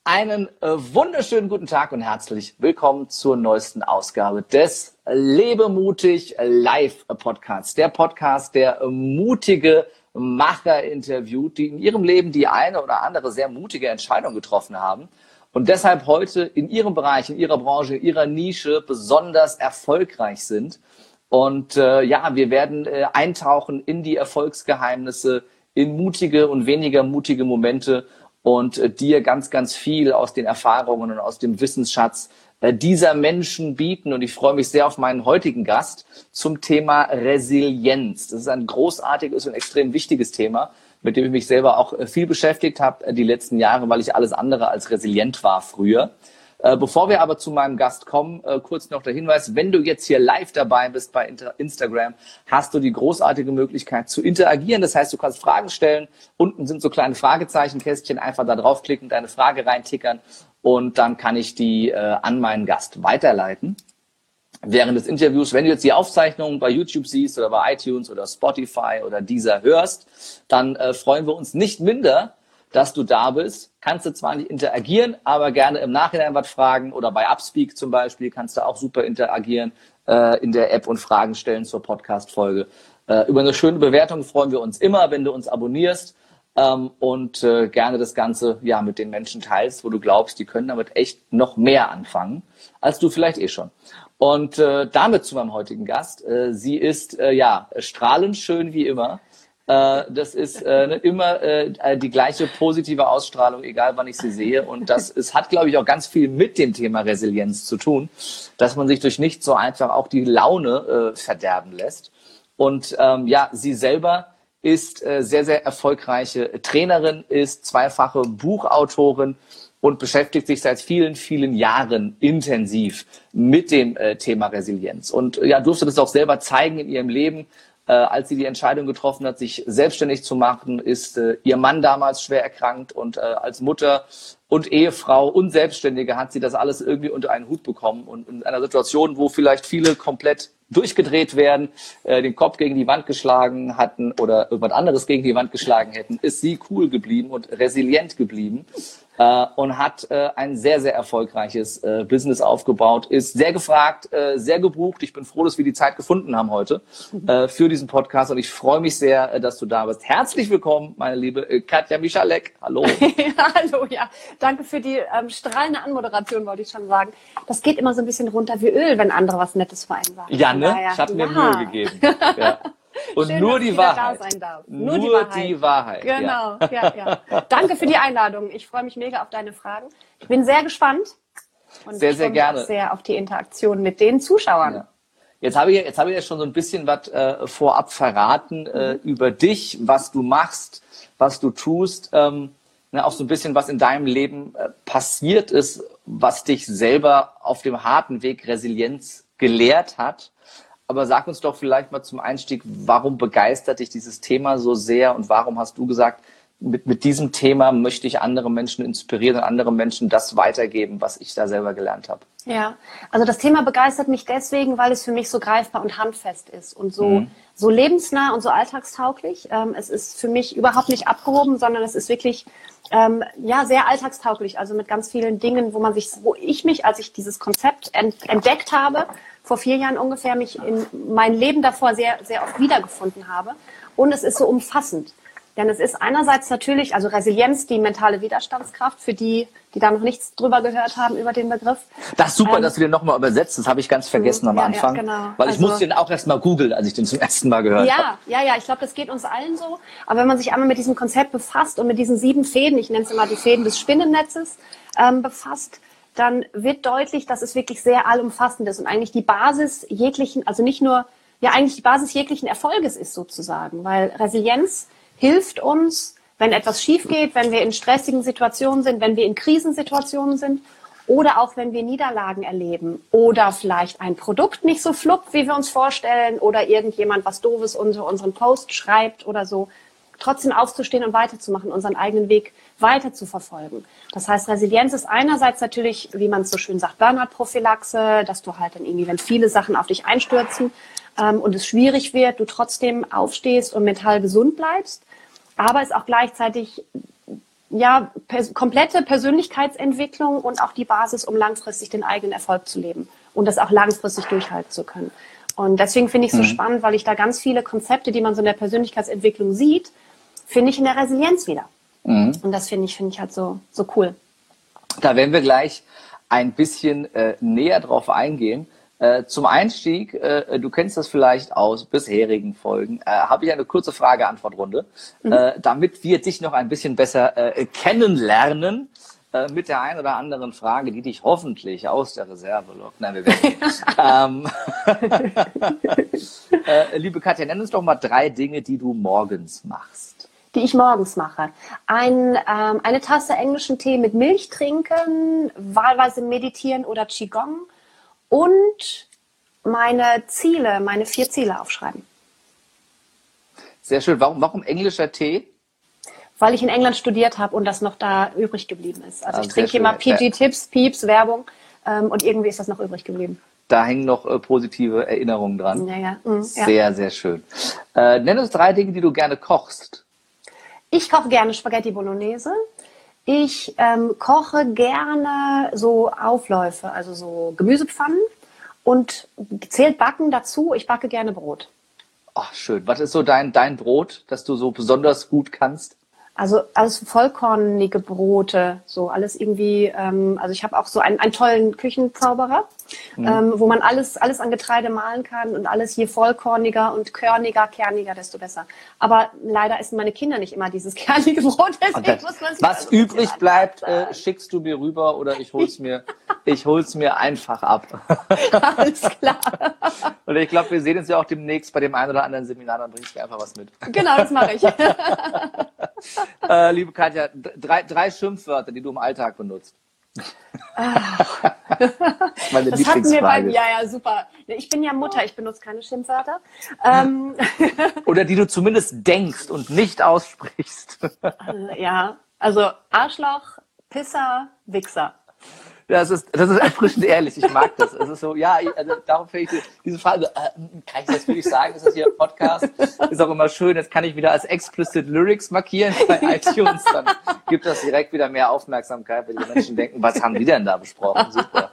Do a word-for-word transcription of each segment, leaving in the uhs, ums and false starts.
Einen äh, wunderschönen guten Tag und herzlich willkommen zur neuesten Ausgabe des Lebe mutig Live Podcasts. Der Podcast, der äh, mutige Macher interviewt, die in ihrem Leben die eine oder andere sehr mutige Entscheidung getroffen haben und deshalb heute in ihrem Bereich, in ihrer Branche, in ihrer Nische besonders erfolgreich sind. Und äh, ja, wir werden äh, eintauchen in die Erfolgsgeheimnisse, in mutige und weniger mutige Momente und äh, dir ganz, ganz viel aus den Erfahrungen und aus dem Wissensschatz äh, dieser Menschen bieten. Und ich freue mich sehr auf meinen heutigen Gast zum Thema Resilienz. Das ist ein großartiges und extrem wichtiges Thema, mit dem ich mich selber auch äh, viel beschäftigt habe äh, die letzten Jahre, weil ich alles andere als resilient war früher. Äh, bevor wir aber zu meinem Gast kommen, äh, kurz noch der Hinweis, wenn du jetzt hier live dabei bist bei Inter- Instagram, hast du die großartige Möglichkeit zu interagieren. Das heißt, du kannst Fragen stellen. Unten sind so kleine Fragezeichenkästchen. Einfach da draufklicken, deine Frage reintickern und dann kann ich die äh, an meinen Gast weiterleiten. Während des Interviews, wenn du jetzt die Aufzeichnung bei YouTube siehst oder bei iTunes oder Spotify oder Deezer hörst, dann äh, freuen wir uns nicht minder, dass du da bist. Kannst du zwar nicht interagieren, aber gerne im Nachhinein was fragen oder bei Upspeak zum Beispiel kannst du auch super interagieren äh, in der App und Fragen stellen zur Podcast-Folge. Äh, über eine schöne Bewertung freuen wir uns immer, wenn du uns abonnierst ähm, und äh, gerne das Ganze ja mit den Menschen teilst, wo du glaubst, die können damit echt noch mehr anfangen, als du vielleicht eh schon. Und äh, damit zu meinem heutigen Gast. Äh, sie ist äh, ja strahlend schön wie immer. Das ist äh, immer äh, die gleiche positive Ausstrahlung, egal wann ich sie sehe. Und das es hat, glaube ich, auch ganz viel mit dem Thema Resilienz zu tun, dass man sich durch nicht so einfach auch die Laune äh, verderben lässt. Und ähm, ja, sie selber ist äh, sehr, sehr erfolgreiche Trainerin, ist zweifache Buchautorin und beschäftigt sich seit vielen, vielen Jahren intensiv mit dem äh, Thema Resilienz. Und ja, durfte das auch selber zeigen in ihrem Leben. Äh, als sie die Entscheidung getroffen hat, sich selbstständig zu machen, ist äh, ihr Mann damals schwer erkrankt und äh, als Mutter und Ehefrau und Selbstständige hat sie das alles irgendwie unter einen Hut bekommen und in einer Situation, wo vielleicht viele komplett durchgedreht werden, äh, den Kopf gegen die Wand geschlagen hatten oder irgendwas anderes gegen die Wand geschlagen hätten, ist sie cool geblieben und resilient geblieben. Äh, und hat äh, ein sehr, sehr erfolgreiches äh, Business aufgebaut, ist sehr gefragt, äh, sehr gebucht. Ich bin froh, dass wir die Zeit gefunden haben heute äh, für diesen Podcast und ich freue mich sehr, äh, dass du da bist. Herzlich willkommen, meine liebe äh, Katja Michalek. Hallo. Hallo, ja. Danke für die ähm, strahlende Anmoderation, wollte ich schon sagen. Das geht immer so ein bisschen runter wie Öl, wenn andere was Nettes für einen sagen. Ja, ne? Ich habe mir ja. Mühe gegeben. Ja. Und Schön, nur dass die Wahrheit. Da sein darf. Nur, nur die Wahrheit. die Wahrheit. Genau, ja. Ja, ja. Danke für die Einladung. Ich freue mich mega auf deine Fragen. Ich bin sehr gespannt und sehr, sehr ich gerne. Mich auch sehr auf die Interaktion mit den Zuschauern. Ja. Jetzt habe ich, jetzt habe ich ja schon so ein bisschen was äh, vorab verraten äh, mhm. über dich, was du machst, was du tust. Ähm, ne, auch so ein bisschen, was in deinem Leben äh, passiert ist, was dich selber auf dem harten Weg Resilienz gelehrt hat. Aber sag uns doch vielleicht mal zum Einstieg, warum begeistert dich dieses Thema so sehr und warum hast du gesagt, mit, mit diesem Thema möchte ich andere Menschen inspirieren und andere Menschen das weitergeben, was ich da selber gelernt habe? Ja, also das Thema begeistert mich deswegen, weil es für mich so greifbar und handfest ist und so, mhm. so lebensnah und so alltagstauglich. Ähm, es ist für mich überhaupt nicht abgehoben, sondern es ist wirklich ähm, ja sehr alltagstauglich, also mit ganz vielen Dingen, wo man sich, wo ich mich, als ich dieses Konzept ent, entdeckt habe, vor vier Jahren ungefähr, mich in mein Leben davor sehr, sehr oft wiedergefunden habe. Und es ist so umfassend. Denn es ist einerseits natürlich, also Resilienz, die mentale Widerstandskraft, für die, die da noch nichts drüber gehört haben über den Begriff. Das ist super, ähm, dass du den nochmal übersetzt. Das habe ich ganz vergessen am ja, Anfang. Ja, genau. Weil ich also, musste den auch erst mal googeln, als ich den zum ersten Mal gehört ja, habe. Ja, ja, ich glaube, das geht uns allen so. Aber wenn man sich einmal mit diesem Konzept befasst und mit diesen sieben Fäden, ich nenne es immer die Fäden des Spinnennetzes, ähm, befasst, dann wird deutlich, dass es wirklich sehr allumfassend ist und eigentlich die Basis jeglichen, also nicht nur, ja eigentlich die Basis jeglichen Erfolges ist sozusagen, weil Resilienz hilft uns, wenn etwas schief geht, wenn wir in stressigen Situationen sind, wenn wir in Krisensituationen sind oder auch wenn wir Niederlagen erleben oder vielleicht ein Produkt nicht so fluppt, wie wir uns vorstellen oder irgendjemand was Doofes unter unseren Post schreibt oder so, trotzdem aufzustehen und weiterzumachen, unseren eigenen Weg weiter zu verfolgen. Das heißt, Resilienz ist einerseits natürlich, wie man es so schön sagt, Burnout-Prophylaxe, dass du halt dann irgendwie, wenn viele Sachen auf dich einstürzen ähm, und es schwierig wird, du trotzdem aufstehst und mental gesund bleibst. Aber es auch gleichzeitig ja, pers komplette Persönlichkeitsentwicklung und auch die Basis, um langfristig den eigenen Erfolg zu leben und das auch langfristig durchhalten zu können. Und deswegen finde ich es so mhm. spannend, weil ich da ganz viele Konzepte, die man so in der Persönlichkeitsentwicklung sieht, finde ich in der Resilienz wieder. Mhm. Und das finde ich, finde ich halt so, so cool. Da werden wir gleich ein bisschen äh, näher drauf eingehen. Äh, zum Einstieg, äh, du kennst das vielleicht aus bisherigen Folgen, äh, habe ich eine kurze Frage-Antwort-Runde, mhm. äh, damit wir dich noch ein bisschen besser äh, kennenlernen. Mit der einen oder anderen Frage, die dich hoffentlich aus der Reserve lockt. Nein, wir werden ähm, äh, Liebe Katja, nenn uns doch mal drei Dinge, die du morgens machst. Die ich morgens mache. Ein, ähm, eine Tasse englischen Tee mit Milch trinken, wahlweise meditieren oder Qigong und meine Ziele, meine vier Ziele aufschreiben. Sehr schön. Warum, warum englischer Tee? Weil ich in England studiert habe und das noch da übrig geblieben ist. Also ah, ich trinke immer P G-Tipps, Pieps, Werbung ähm, und irgendwie ist das noch übrig geblieben. Da hängen noch äh, positive Erinnerungen dran. Ja, ja. Mhm, sehr, ja. sehr schön. Äh, nenn uns drei Dinge, die du gerne kochst. Ich koche gerne Spaghetti Bolognese. Ich ähm, koche gerne so Aufläufe, also so Gemüsepfannen und zählt Backen dazu. Ich backe gerne Brot. Ach, schön. Was ist so dein, dein Brot, das du so besonders gut kannst? Also alles vollkornige Brote, so alles irgendwie, ähm, also ich habe auch so einen, einen tollen Küchenzauberer, mhm. ähm, wo man alles, alles an Getreide mahlen kann und alles je vollkorniger und körniger, kerniger, desto besser. Aber leider essen meine Kinder nicht immer dieses kernige Brot, deswegen das, muss man sich was übrig bleibt, äh, schickst du mir rüber oder ich hol's mir, ich hol's mir einfach ab. Alles klar. Und ich glaube, wir sehen uns ja auch demnächst bei dem einen oder anderen Seminar, dann bringst du mir einfach was mit. Genau, das mache ich. Äh, liebe Katja, drei, drei Schimpfwörter, die du im Alltag benutzt. Ach. Meine das hatten wir beim, ja, ja, super. Ich bin ja Mutter, ich benutze keine Schimpfwörter. Ähm. Oder die du zumindest denkst und nicht aussprichst. Ja, also Arschloch, Pisser, Wichser. Das ist, das ist erfrischend ehrlich, ich mag das. Es ist so, ja, also darum finde ich diese Frage, äh, kann ich das wirklich sagen, ist das hier ein Podcast? Ist auch immer schön, jetzt kann ich wieder als explicit Lyrics markieren bei iTunes, dann gibt das direkt wieder mehr Aufmerksamkeit, weil die Menschen denken, was haben die denn da besprochen? Super.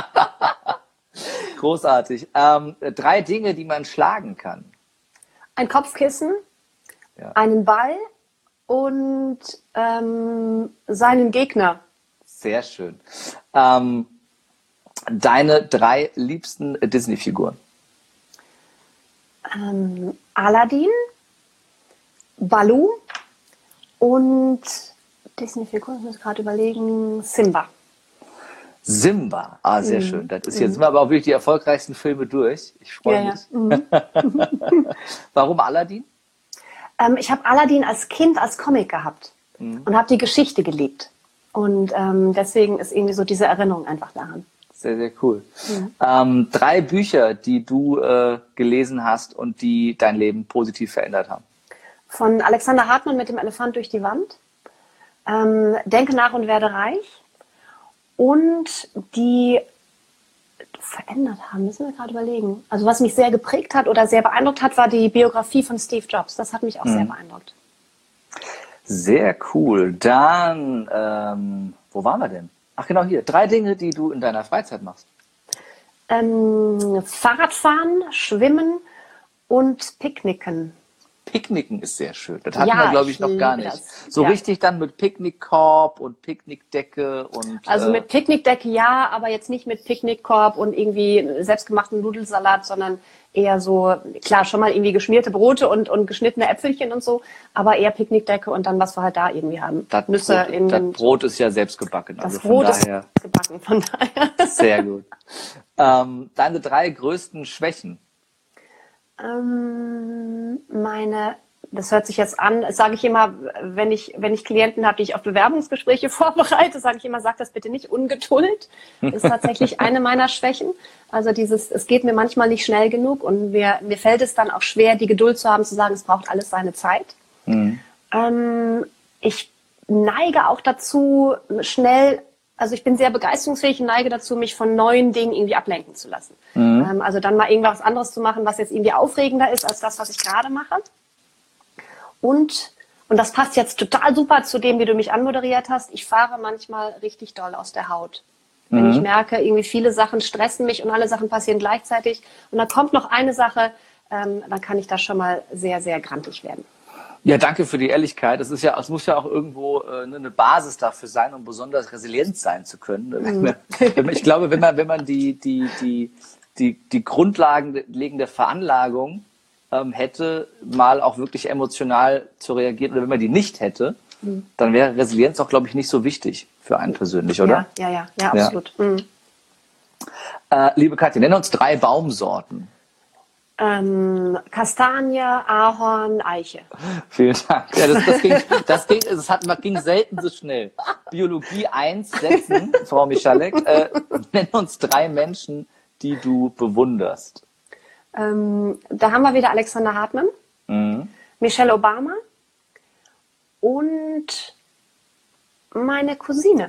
Großartig. Ähm, drei Dinge, die man schlagen kann. Ein Kopfkissen, ja. einen Ball und ähm, seinen Gegner. Sehr schön. Ähm, deine drei liebsten Disney-Figuren? Ähm, Aladdin, Baloo und Disney-Figuren, ich muss gerade überlegen, Simba. Simba, ah, sehr mhm. schön. Das ist jetzt mhm. sind wir aber auch wirklich die erfolgreichsten Filme durch. Ich freue ja, mich. Ja. Mhm. Warum Aladdin? Ähm, ich habe Aladdin als Kind als Comic gehabt mhm. und habe die Geschichte geliebt. Und ähm, deswegen ist irgendwie so diese Erinnerung einfach daran. Sehr, sehr cool. Mhm. Ähm, drei Bücher, die du äh, gelesen hast und die dein Leben positiv verändert haben. Von Alexander Hartmann mit dem Elefant durch die Wand. Ähm, Denke nach und werde reich. Und die verändert haben, müssen wir gerade überlegen. Also was mich sehr geprägt hat oder sehr beeindruckt hat, war die Biografie von Steve Jobs. Das hat mich auch mhm. sehr beeindruckt. Sehr cool. Dann, ähm, wo waren wir denn? Ach genau, hier. Drei Dinge, die du in deiner Freizeit machst. Ähm, Fahrradfahren, Schwimmen und Picknicken. Picknicken ist sehr schön. Das hatten ja, wir, glaube ich, noch gar nicht. Das. So ja. richtig dann mit Picknickkorb und Picknickdecke und... Also äh, mit Picknickdecke ja, aber jetzt nicht mit Picknickkorb und irgendwie selbstgemachten Nudelsalat, sondern eher so, klar, schon mal irgendwie geschmierte Brote und, und geschnittene Äpfelchen und so, aber eher Picknickdecke und dann, was wir halt da irgendwie haben. Das Nüsse Brot, in das Brot ist ja selbst gebacken. Das also Brot von daher, ist gebacken, von daher. Sehr gut. Ähm, deine drei größten Schwächen? Ähm, meine... Das hört sich jetzt an, das sage ich immer, wenn ich, wenn ich Klienten habe, die ich auf Bewerbungsgespräche vorbereite, sage ich immer, sag das bitte nicht, Ungeduld ist tatsächlich eine meiner Schwächen. Also dieses, es geht mir manchmal nicht schnell genug und mir, mir fällt es dann auch schwer, die Geduld zu haben, zu sagen, es braucht alles seine Zeit. Mhm. Ähm, ich neige auch dazu, schnell, also ich bin sehr begeisterungsfähig und neige dazu, mich von neuen Dingen irgendwie ablenken zu lassen. Mhm. Ähm, also dann mal irgendwas anderes zu machen, was jetzt irgendwie aufregender ist als das, was ich gerade mache. Und Und das passt jetzt total super zu dem, wie du mich anmoderiert hast. Ich fahre manchmal richtig doll aus der Haut. Wenn ich merke, irgendwie viele Sachen stressen mich und alle Sachen passieren gleichzeitig. Und dann kommt noch eine Sache, ähm, dann kann ich da schon mal sehr, sehr grantig werden. Ja, danke für die Ehrlichkeit. Es ist ja, es muss ja auch irgendwo äh, eine Basis dafür sein, um besonders resilient sein zu können. Mhm. Ich glaube, wenn man, wenn man die, die, die, die, die grundlegende Veranlagung ähm, hätte, mal auch wirklich emotional zu reagieren, oder wenn man die nicht hätte, mhm. dann wäre Resilienz auch, glaube ich, nicht so wichtig für einen persönlich, oder? Ja, ja, ja, ja, absolut. Ja. Mhm. Äh, liebe Katja, nenn uns drei Baumsorten. Ähm, Kastanie, Ahorn, Eiche. Vielen Dank. Ja, das, das, ging, das, ging, das hat, ging selten so schnell. Biologie eins setzen, Frau Michalek. Äh, nenn uns drei Menschen, die du bewunderst. Ähm, da haben wir wieder Alexander Hartmann, mhm. Michelle Obama und meine Cousine.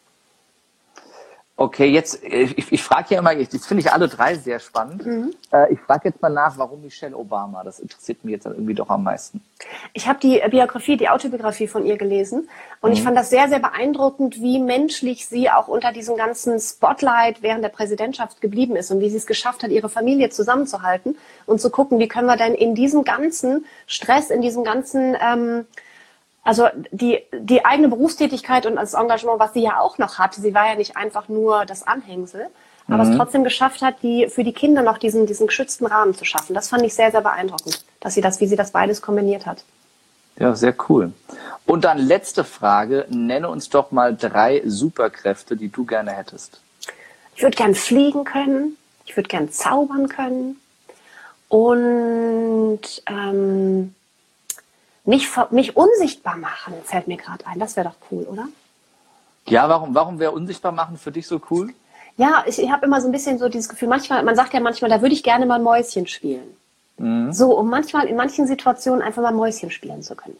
Okay, jetzt, ich, ich frage ja immer, jetzt finde ich alle drei sehr spannend. Mhm. Äh, ich frage jetzt mal nach, warum Michelle Obama? Das interessiert mich jetzt dann irgendwie doch am meisten. Ich habe die Biografie, die Autobiografie von ihr gelesen und mhm. ich fand das sehr, sehr beeindruckend, wie menschlich sie auch unter diesem ganzen Spotlight während der Präsidentschaft geblieben ist und wie sie es geschafft hat, ihre Familie zusammenzuhalten und zu gucken, wie können wir denn in diesem ganzen Stress, in diesem ganzen... Ähm, Also die, die eigene Berufstätigkeit und das Engagement, was sie ja auch noch hatte, sie war ja nicht einfach nur das Anhängsel, aber mhm. es trotzdem geschafft hat, die, für die Kinder noch diesen, diesen geschützten Rahmen zu schaffen. Das fand ich sehr, sehr beeindruckend, dass sie das, wie sie das beides kombiniert hat. Ja, sehr cool. Und dann letzte Frage, nenne uns doch mal drei Superkräfte, die du gerne hättest. Ich würde gern fliegen können, ich würde gern zaubern können und... Ähm, Mich, mich unsichtbar machen, fällt mir gerade ein. Das wäre doch cool, oder? Ja, warum, warum wäre unsichtbar machen für dich so cool? Ja, ich, ich habe immer so ein bisschen so dieses Gefühl, manchmal, man sagt ja manchmal, da würde ich gerne mal Mäuschen spielen. Mhm. So, um manchmal in manchen Situationen einfach mal Mäuschen spielen zu können.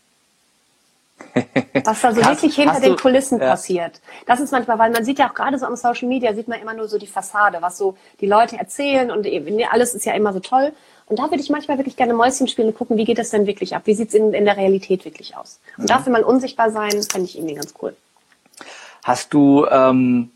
Was da so hast, wirklich hinter den du, Kulissen ja. passiert. Das ist manchmal, weil man sieht ja auch gerade so am Social Media, sieht man immer nur so die Fassade, was so die Leute erzählen und alles ist ja immer so toll. Und da würde ich manchmal wirklich gerne Mäuschen spielen und gucken, wie geht das denn wirklich ab? Wie sieht es in, in der Realität wirklich aus? Und mhm. dafür mal unsichtbar sein, fände ich irgendwie ganz cool. Hast du, ähm,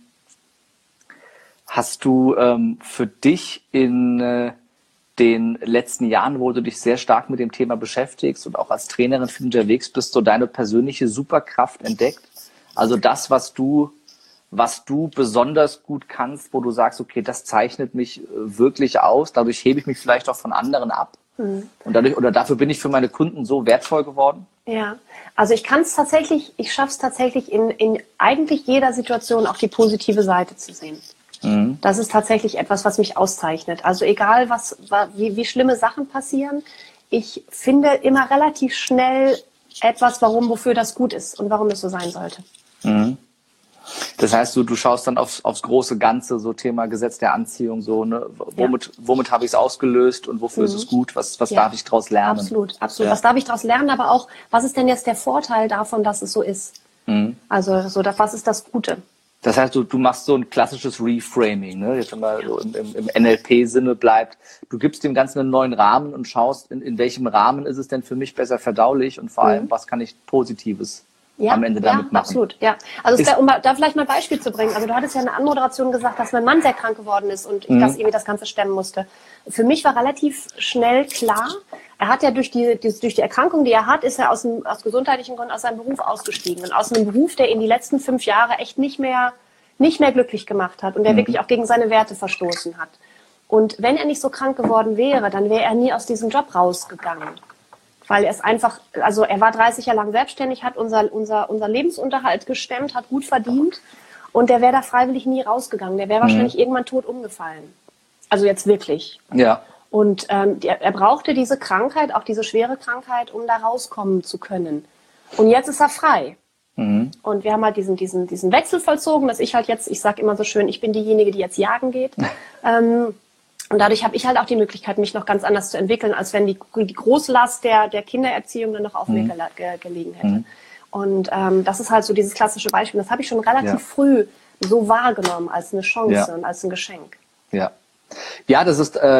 hast du ähm, für dich in äh, den letzten Jahren, wo du dich sehr stark mit dem Thema beschäftigst und auch als Trainerin für unterwegs bist, so deine persönliche Superkraft entdeckt? Also das, was du was du besonders gut kannst, wo du sagst, okay, das zeichnet mich wirklich aus, dadurch hebe ich mich vielleicht auch von anderen ab. Mhm. Und dadurch, oder dafür bin ich für meine Kunden so wertvoll geworden? Ja, also ich kann es tatsächlich, ich schaffe es tatsächlich in, in eigentlich jeder Situation auch die positive Seite zu sehen. Mhm. Das ist tatsächlich etwas, was mich auszeichnet. Also egal, was, wie, wie schlimme Sachen passieren, ich finde immer relativ schnell etwas, warum, wofür das gut ist und warum es so sein sollte. Mhm. Das heißt, du, du schaust dann aufs, aufs große Ganze, so Thema Gesetz der Anziehung, so, ne? Womit, ja. womit habe ich es ausgelöst und wofür mhm. ist es gut? Was, was ja. darf ich daraus lernen? Absolut, absolut. Ja. Was darf ich daraus lernen? Aber auch, was ist denn jetzt der Vorteil davon, dass es so ist? Mhm. Also, so, was ist das Gute? Das heißt, du, du machst so ein klassisches Reframing, ne? Jetzt wenn man so im, im, im N L P-Sinne bleibt. Du gibst dem Ganzen einen neuen Rahmen und schaust, in, in welchem Rahmen ist es denn für mich besser verdaulich und vor allem, mhm. was kann ich Positives Ja, am Ende damit ja, machen. Absolut, ja. Also es, um da vielleicht mal ein Beispiel zu bringen. Also du hattest ja in der Anmoderation gesagt, dass mein Mann sehr krank geworden ist und ich mhm. das irgendwie das Ganze stemmen musste. Für mich war relativ schnell klar, er hat ja durch die, die durch die Erkrankung, die er hat, ist er aus, dem, aus gesundheitlichen Gründen aus seinem Beruf ausgestiegen. Und aus einem Beruf, der ihn die letzten fünf Jahre echt nicht mehr, nicht mehr glücklich gemacht hat und der mhm. wirklich auch gegen seine Werte verstoßen hat. Und wenn er nicht so krank geworden wäre, dann wäre er nie aus diesem Job rausgegangen. Weil er es einfach, also er war dreißig Jahre lang selbstständig, hat unser, unser, unser Lebensunterhalt gestemmt, hat gut verdient und der wäre da freiwillig nie rausgegangen. Der wäre mhm. wahrscheinlich irgendwann tot umgefallen. Also jetzt wirklich. Ja. Und ähm, der, er brauchte diese Krankheit, auch diese schwere Krankheit, um da rauskommen zu können. Und jetzt ist er frei. Mhm. Und wir haben halt diesen, diesen, diesen Wechsel vollzogen, dass ich halt jetzt, ich sage immer so schön, ich bin diejenige, die jetzt jagen geht. ähm, Und dadurch habe ich halt auch die Möglichkeit, mich noch ganz anders zu entwickeln, als wenn die, die Großlast der, der Kindererziehung dann noch auf mir mhm. gele ge gelegen hätte. Mhm. Und ähm, das ist halt so dieses klassische Beispiel. Das habe ich schon relativ ja. früh so wahrgenommen als eine Chance ja. und als ein Geschenk. Ja, ja, das ist äh,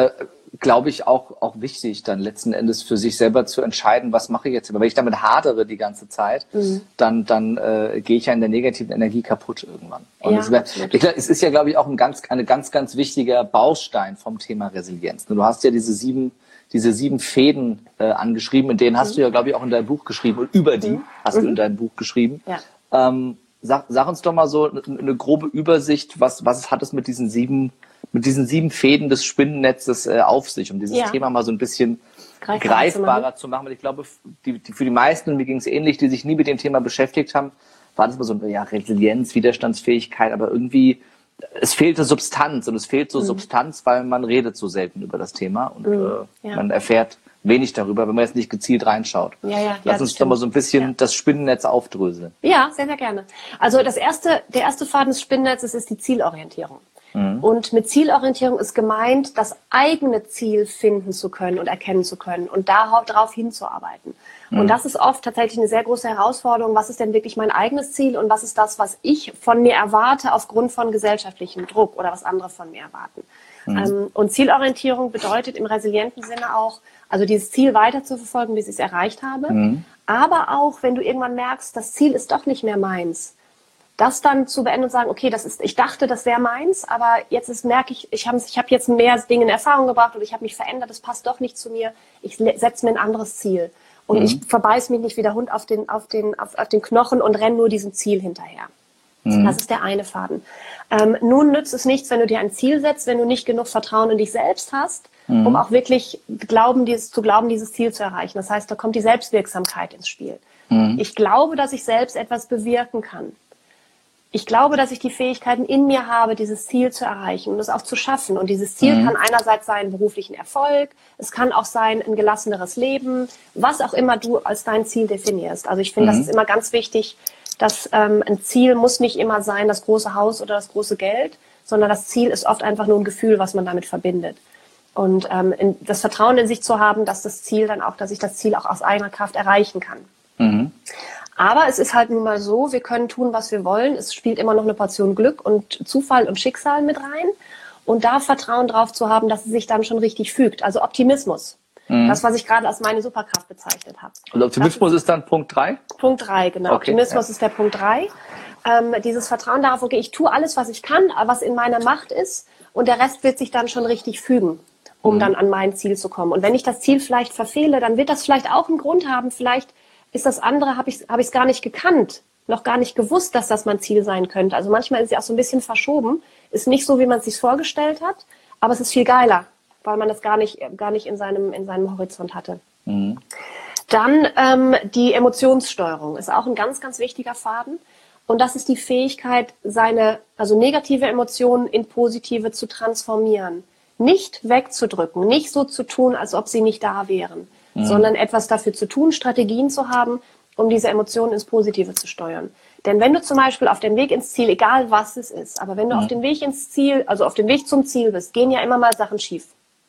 glaube ich, auch, auch wichtig, dann letzten Endes für sich selber zu entscheiden, was mache ich jetzt. Aber wenn ich damit hadere die ganze Zeit, mhm. dann, dann äh, gehe ich ja in der negativen Energie kaputt irgendwann. Und ja, es, wär, ich, es ist ja, glaube ich, auch ein ganz, eine ganz, ganz wichtiger Baustein vom Thema Resilienz. Du hast ja diese sieben, diese sieben Fäden äh, angeschrieben, in denen hast mhm. du ja, glaube ich, auch in deinem Buch geschrieben, und über die mhm. hast mhm. du in deinem Buch geschrieben. Ja. Ähm, sag, sag uns doch mal so eine, eine grobe Übersicht, was, was hat es mit diesen sieben mit diesen sieben Fäden des Spinnennetzes äh, auf sich, um dieses ja. Thema mal so ein bisschen greifbarer, greifbarer zu machen. Weil ich glaube, die, die, für die meisten, und mir ging es ähnlich, die sich nie mit dem Thema beschäftigt haben, war das mal so ja, Resilienz, Widerstandsfähigkeit, aber irgendwie, es fehlte Substanz, und es fehlt so mhm. Substanz, weil man redet so selten über das Thema, und mhm. äh, ja. man erfährt wenig darüber, wenn man jetzt nicht gezielt reinschaut. Ja, ja, Lass ja, uns doch mal so ein bisschen ja. das Spinnennetz aufdröseln. Ja, sehr, sehr gerne. Also das erste, der erste Faden des Spinnennetzes ist die Zielorientierung. Mhm. Und mit Zielorientierung ist gemeint, das eigene Ziel finden zu können und erkennen zu können und darauf hinzuarbeiten. Mhm. Und das ist oft tatsächlich eine sehr große Herausforderung. Was ist denn wirklich mein eigenes Ziel und was ist das, was ich von mir erwarte aufgrund von gesellschaftlichem Druck oder was andere von mir erwarten? Mhm. Ähm, und Zielorientierung bedeutet im resilienten Sinne auch, also dieses Ziel weiter zu verfolgen, bis ich es erreicht habe. Mhm. Aber auch, wenn du irgendwann merkst, das Ziel ist doch nicht mehr meins, das dann zu beenden und sagen, okay, das ist, ich dachte, das wäre meins, aber jetzt ist, merke ich, ich habe ich hab jetzt mehr Dinge in Erfahrung gebracht oder ich habe mich verändert, das passt doch nicht zu mir, ich setze mir ein anderes Ziel. Und mhm. ich verbeiß mich nicht wie der Hund auf den, auf den, auf, auf den Knochen und renne nur diesem Ziel hinterher. Mhm. Das ist der eine Faden. Ähm, nun nützt es nichts, wenn du dir ein Ziel setzt, wenn du nicht genug Vertrauen in dich selbst hast, mhm. um auch wirklich glauben, dieses, zu glauben, dieses Ziel zu erreichen. Das heißt, da kommt die Selbstwirksamkeit ins Spiel. Mhm. Ich glaube, dass ich selbst etwas bewirken kann. Ich glaube, dass ich die Fähigkeiten in mir habe, dieses Ziel zu erreichen und es auch zu schaffen. Und dieses Ziel mhm. kann einerseits sein beruflichen Erfolg, es kann auch sein ein gelasseneres Leben, was auch immer du als dein Ziel definierst. Also ich finde, mhm. das ist immer ganz wichtig, dass ähm, ein Ziel muss nicht immer sein, das große Haus oder das große Geld, sondern das Ziel ist oft einfach nur ein Gefühl, was man damit verbindet. Und ähm, in, das Vertrauen in sich zu haben, dass das Ziel dann auch, dass ich das Ziel auch aus eigener Kraft erreichen kann. Mhm. Aber es ist halt nun mal so, wir können tun, was wir wollen. Es spielt immer noch eine Portion Glück und Zufall und Schicksal mit rein. Und da Vertrauen drauf zu haben, dass es sich dann schon richtig fügt. Also Optimismus. Mhm. Das, was ich gerade als meine Superkraft bezeichnet habe. Und Optimismus ist, ist dann Punkt drei? Punkt drei, genau. Okay, Optimismus ja. ist der Punkt drei. Ähm, dieses Vertrauen darauf, okay, ich tue alles, was ich kann, was in meiner Macht ist. Und der Rest wird sich dann schon richtig fügen, um mhm. dann an mein Ziel zu kommen. Und wenn ich das Ziel vielleicht verfehle, dann wird das vielleicht auch einen Grund haben. Vielleicht ist das andere, habe ich habe ich es gar nicht gekannt, noch gar nicht gewusst, dass das mein Ziel sein könnte. Also manchmal ist es ja auch so ein bisschen verschoben, ist nicht so, wie man es sich vorgestellt hat, aber es ist viel geiler, weil man das gar nicht gar nicht in seinem in seinem Horizont hatte. Mhm. Dann ähm, die Emotionssteuerung ist auch ein ganz ganz wichtiger Faden, und das ist die Fähigkeit, seine also negative Emotionen in positive zu transformieren, nicht wegzudrücken, nicht so zu tun, als ob sie nicht da wären. Mhm. Sondern etwas dafür zu tun, Strategien zu haben, um diese Emotionen ins Positive zu steuern. Denn wenn du zum Beispiel auf dem Weg ins Ziel, egal was es ist, aber wenn du mhm. auf dem Weg ins Ziel, also auf dem Weg zum Ziel bist, gehen ja immer mal Sachen schief.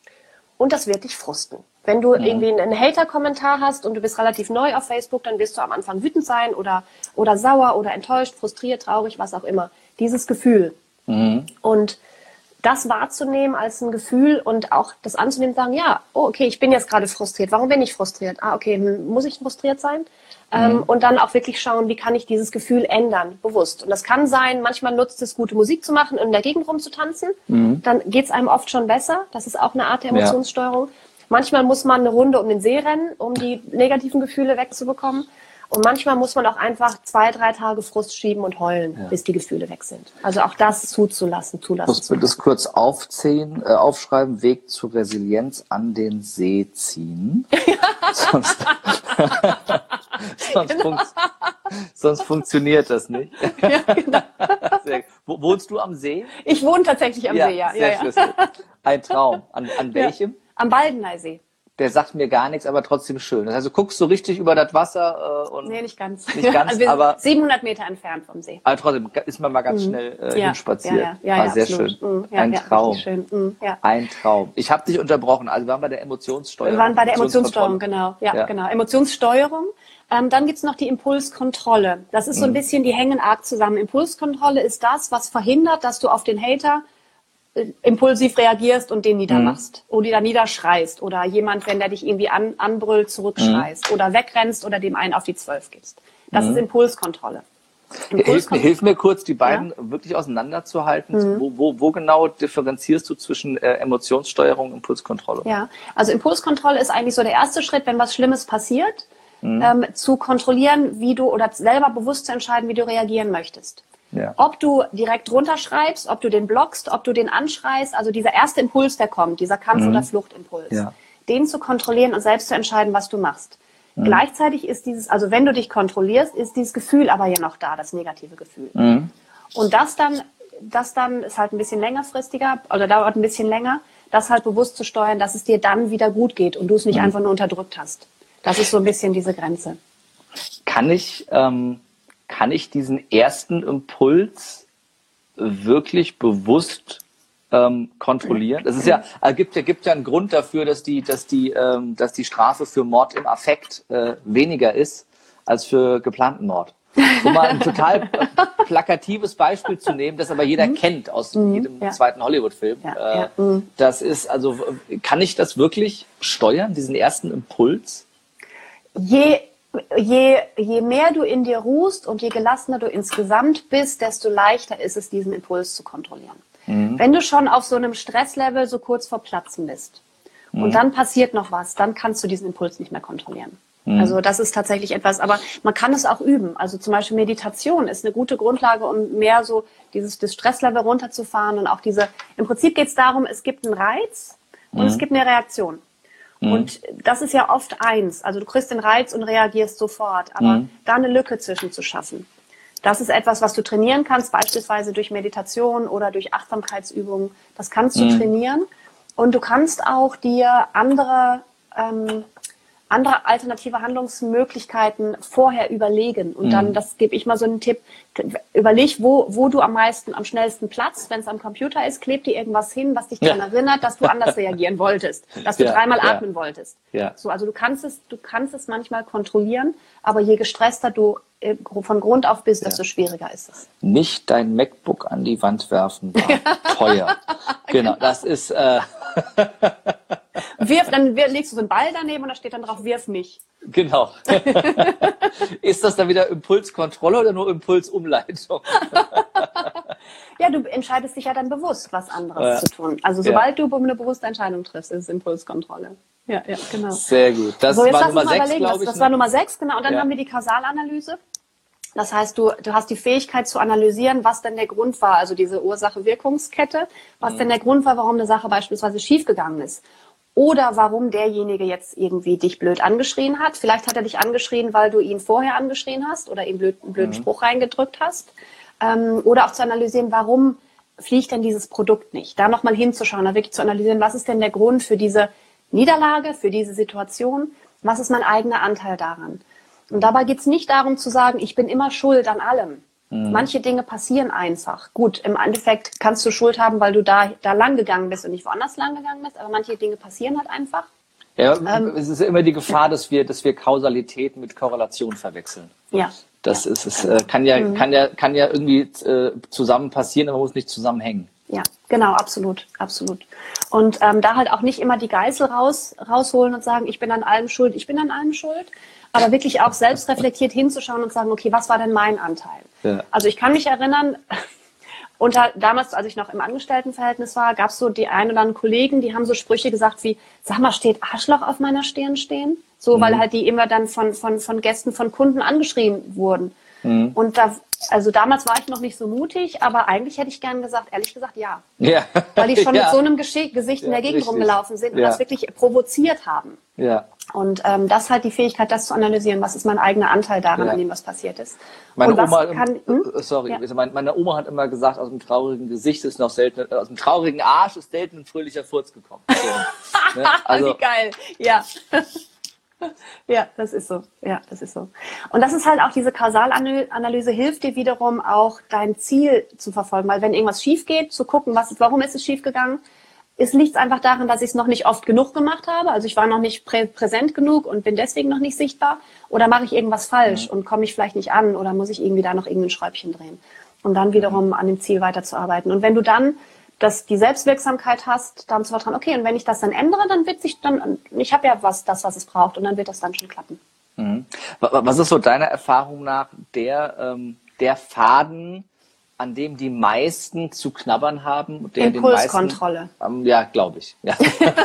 Und das wird dich frusten. Wenn du mhm. irgendwie einen Hater-Kommentar hast und du bist relativ neu auf Facebook, dann wirst du am Anfang wütend sein oder, oder sauer oder enttäuscht, frustriert, traurig, was auch immer. Dieses Gefühl. Mhm. Und das wahrzunehmen als ein Gefühl und auch das anzunehmen und sagen, ja, oh, okay, ich bin jetzt gerade frustriert. Warum bin ich frustriert? Ah, okay, muss ich frustriert sein? Mhm. Ähm, und dann auch wirklich schauen, wie kann ich dieses Gefühl ändern, bewusst. Und das kann sein, manchmal nutzt es, gute Musik zu machen und in der Gegend rumzutanzen. Mhm. Dann geht es einem oft schon besser. Das ist auch eine Art der Emotionssteuerung. Ja. Manchmal muss man eine Runde um den See rennen, um die negativen Gefühle wegzubekommen. Und manchmal muss man auch einfach zwei, drei Tage Frust schieben und heulen, ja. bis die Gefühle weg sind. Also auch das zuzulassen, zulassen. Muss mir das kurz aufzählen, äh, aufschreiben, Weg zur Resilienz an den See ziehen. sonst, sonst, genau. funkt, sonst funktioniert das nicht. Ja, genau. Sehr, wo, wohnst du am See? Ich wohne tatsächlich am ja, See, ja. Sehr ja, ja. Ein Traum. An, an welchem? Ja. Am Baldeneysee. Der sagt mir gar nichts, aber trotzdem schön. Das heißt, du guckst so richtig über das Wasser. Äh, und nee, nicht ganz. Nicht ganz, also wir aber sind siebenhundert Meter entfernt vom See. Aber trotzdem ist man mal ganz mhm. schnell äh, ja. hinspaziert. Ja, ja, ja, ah, ja, sehr absolut. schön. Mhm. Ja, Ein ja, Traum. Schön. Mhm. Ja. Ein Traum. Ich habe dich unterbrochen. Also wir waren bei der Emotionssteuerung. Wir waren bei der Emotionssteuerung, genau. Ja, ja. genau. Emotionssteuerung. Ähm, dann gibt's noch die Impulskontrolle. Das ist so ein bisschen, die hängen arg zusammen. Impulskontrolle ist das, was verhindert, dass du auf den Hater impulsiv reagierst und den niedermachst mhm. oder da niederschreist oder jemand, wenn der dich irgendwie an, anbrüllt, zurückschreist mhm. oder wegrennst oder dem einen auf die Zwölf gibst. Das mhm. ist Impulskontrolle. Hilf mir, hilf mir kurz, die beiden ja? wirklich auseinanderzuhalten. Mhm. Wo, wo, wo genau differenzierst du zwischen äh, Emotionssteuerung und Impulskontrolle? Ja, also Impulskontrolle ist eigentlich so der erste Schritt, wenn was Schlimmes passiert, mhm. ähm, zu kontrollieren, wie du oder selber bewusst zu entscheiden, wie du reagieren möchtest. Ja. Ob du direkt runterschreibst, ob du den blockst, ob du den anschreist, also dieser erste Impuls, der kommt, dieser Kampf- mhm. oder Fluchtimpuls, ja. den zu kontrollieren und selbst zu entscheiden, was du machst. Mhm. Gleichzeitig ist dieses, also wenn du dich kontrollierst, ist dieses Gefühl aber ja noch da, das negative Gefühl. Mhm. Und das dann, das dann ist halt ein bisschen längerfristiger oder dauert ein bisschen länger, das halt bewusst zu steuern, dass es dir dann wieder gut geht und du es nicht mhm. einfach nur unterdrückt hast. Das ist so ein bisschen diese Grenze. Kann ich, ähm, kann ich diesen ersten Impuls wirklich bewusst Ähm, kontrollieren. Das ist ja, also gibt ja, gibt ja einen Grund dafür, dass die, dass die, ähm, dass die Strafe für Mord im Affekt äh, weniger ist als für geplanten Mord. Um mal ein total plakatives Beispiel zu nehmen, das aber jeder mhm. kennt aus mhm. jedem ja. zweiten Hollywood-Film. Ja, äh, ja. Mhm. Das ist also, kann ich das wirklich steuern, diesen ersten Impuls? Je Je, je mehr du in dir ruhst und je gelassener du insgesamt bist, desto leichter ist es, diesen Impuls zu kontrollieren. Mhm. Wenn du schon auf so einem Stresslevel so kurz vor Platzen bist mhm. und dann passiert noch was, dann kannst du diesen Impuls nicht mehr kontrollieren. Mhm. Also das ist tatsächlich etwas, aber man kann es auch üben. Also zum Beispiel Meditation ist eine gute Grundlage, um mehr so dieses das Stresslevel runterzufahren und auch diese, im Prinzip geht es darum, es gibt einen Reiz und mhm. es gibt eine Reaktion. Und das ist ja oft eins. Also du kriegst den Reiz und reagierst sofort. Aber mhm. da eine Lücke zwischen zu schaffen, das ist etwas, was du trainieren kannst, beispielsweise durch Meditation oder durch Achtsamkeitsübungen. Das kannst du mhm. trainieren. Und du kannst auch dir andere, ähm, andere alternative Handlungsmöglichkeiten vorher überlegen. Und mhm. dann, das gebe ich mal so einen Tipp, überleg, wo, wo du am meisten, am schnellsten platzt. Wenn es am Computer ist, kleb dir irgendwas hin, was dich daran ja. erinnert, dass du anders reagieren wolltest, dass du ja, dreimal ja. atmen wolltest. Ja. So, also du kannst es, du kannst es manchmal kontrollieren, aber je gestresster du von Grund auf bist, desto ja. schwieriger ist es. Nicht dein MacBook an die Wand werfen, war teuer. Genau, das ist... Äh Wirf, dann legst du so einen Ball daneben und da steht dann drauf, wirf mich. Genau. Ist das dann wieder Impulskontrolle oder nur Impulsumleitung? Ja, du entscheidest dich ja dann bewusst, was anderes ja. zu tun. Also sobald ja. du eine bewusste Entscheidung triffst, ist es Impulskontrolle. Ja, ja, genau. Sehr gut. Das so, war Nummer sechs, glaube ich. Das, das war Nummer sechs, genau. Und dann ja. haben wir die Kausalanalyse. Das heißt, du, du hast die Fähigkeit zu analysieren, was denn der Grund war, also diese Ursache-Wirkungskette, was mhm. denn der Grund war, warum eine Sache beispielsweise schiefgegangen ist. Oder warum derjenige jetzt irgendwie dich blöd angeschrien hat. Vielleicht hat er dich angeschrien, weil du ihn vorher angeschrien hast oder ihm blöd, einen blöden mhm. Spruch reingedrückt hast. Ähm, oder auch zu analysieren, warum fliegt denn dieses Produkt nicht. Da nochmal hinzuschauen, da wirklich zu analysieren, was ist denn der Grund für diese Niederlage, für diese Situation? Was ist mein eigener Anteil daran? Und dabei geht es nicht darum zu sagen, ich bin immer schuld an allem. Mhm. Manche Dinge passieren einfach. Gut, im Endeffekt kannst du Schuld haben, weil du da, da lang gegangen bist und nicht woanders lang gegangen bist, aber manche Dinge passieren halt einfach. Ja, ähm, es ist ja immer die Gefahr, dass wir, dass wir Kausalität mit Korrelation verwechseln. Ja. Das ja. ist, es äh, kann ja, mhm. kann ja, kann ja irgendwie äh, zusammen passieren, aber muss nicht zusammenhängen. Ja, genau, absolut, absolut. Und ähm, da halt auch nicht immer die Geißel raus, rausholen und sagen, ich bin an allem schuld, ich bin an allem schuld, aber wirklich auch selbst reflektiert hinzuschauen und sagen, okay, was war denn mein Anteil? Ja. Also ich kann mich erinnern, unter, damals, als ich noch im Angestelltenverhältnis war, gab es so die ein oder anderen Kollegen, die haben so Sprüche gesagt wie, sag mal, steht Arschloch auf meiner Stirn stehen? So, mhm. weil halt die immer dann von, von, von Gästen, von Kunden angeschrien wurden. Mhm. Und da, also damals war ich noch nicht so mutig, aber eigentlich hätte ich gern gesagt, ehrlich gesagt, ja. Ja. Weil die schon ja. mit so einem Geschick, Gesicht in der Gegend richtig. rumgelaufen sind und ja. das wirklich provoziert haben. Ja. Und ähm, das halt die Fähigkeit, das zu analysieren, was ist mein eigener Anteil daran, ja. an dem was passiert ist. Meine und was Oma, kann, hm? sorry, ja. meine Oma hat immer gesagt, aus dem traurigen Gesicht ist noch selten, aus dem traurigen Arsch ist selten ein fröhlicher Furz gekommen. So, ne? Also, wie geil, ja. Ja, das ist so. Ja, das ist so. Und das ist halt auch diese Kausalanalyse hilft dir wiederum auch dein Ziel zu verfolgen, weil wenn irgendwas schief geht, zu gucken, was, warum ist es schief gegangen, ist liegt einfach daran, dass ich es noch nicht oft genug gemacht habe. Also ich war noch nicht prä präsent genug und bin deswegen noch nicht sichtbar. Oder mache ich irgendwas falsch mhm. und komme ich vielleicht nicht an oder muss ich irgendwie da noch irgendein Schräubchen drehen und dann wiederum an dem Ziel weiterzuarbeiten. Und wenn du dann dass die Selbstwirksamkeit hast, dann zu vertrauen, okay, und wenn ich das dann ändere, dann wird sich dann, ich habe ja was, das, was es braucht, und dann wird das dann schon klappen. Mhm. Was ist so deiner Erfahrung nach der, ähm, der Faden, an dem die meisten zu knabbern haben? Der Impulskontrolle. Den meisten, ähm, ja, glaube ich. Ja.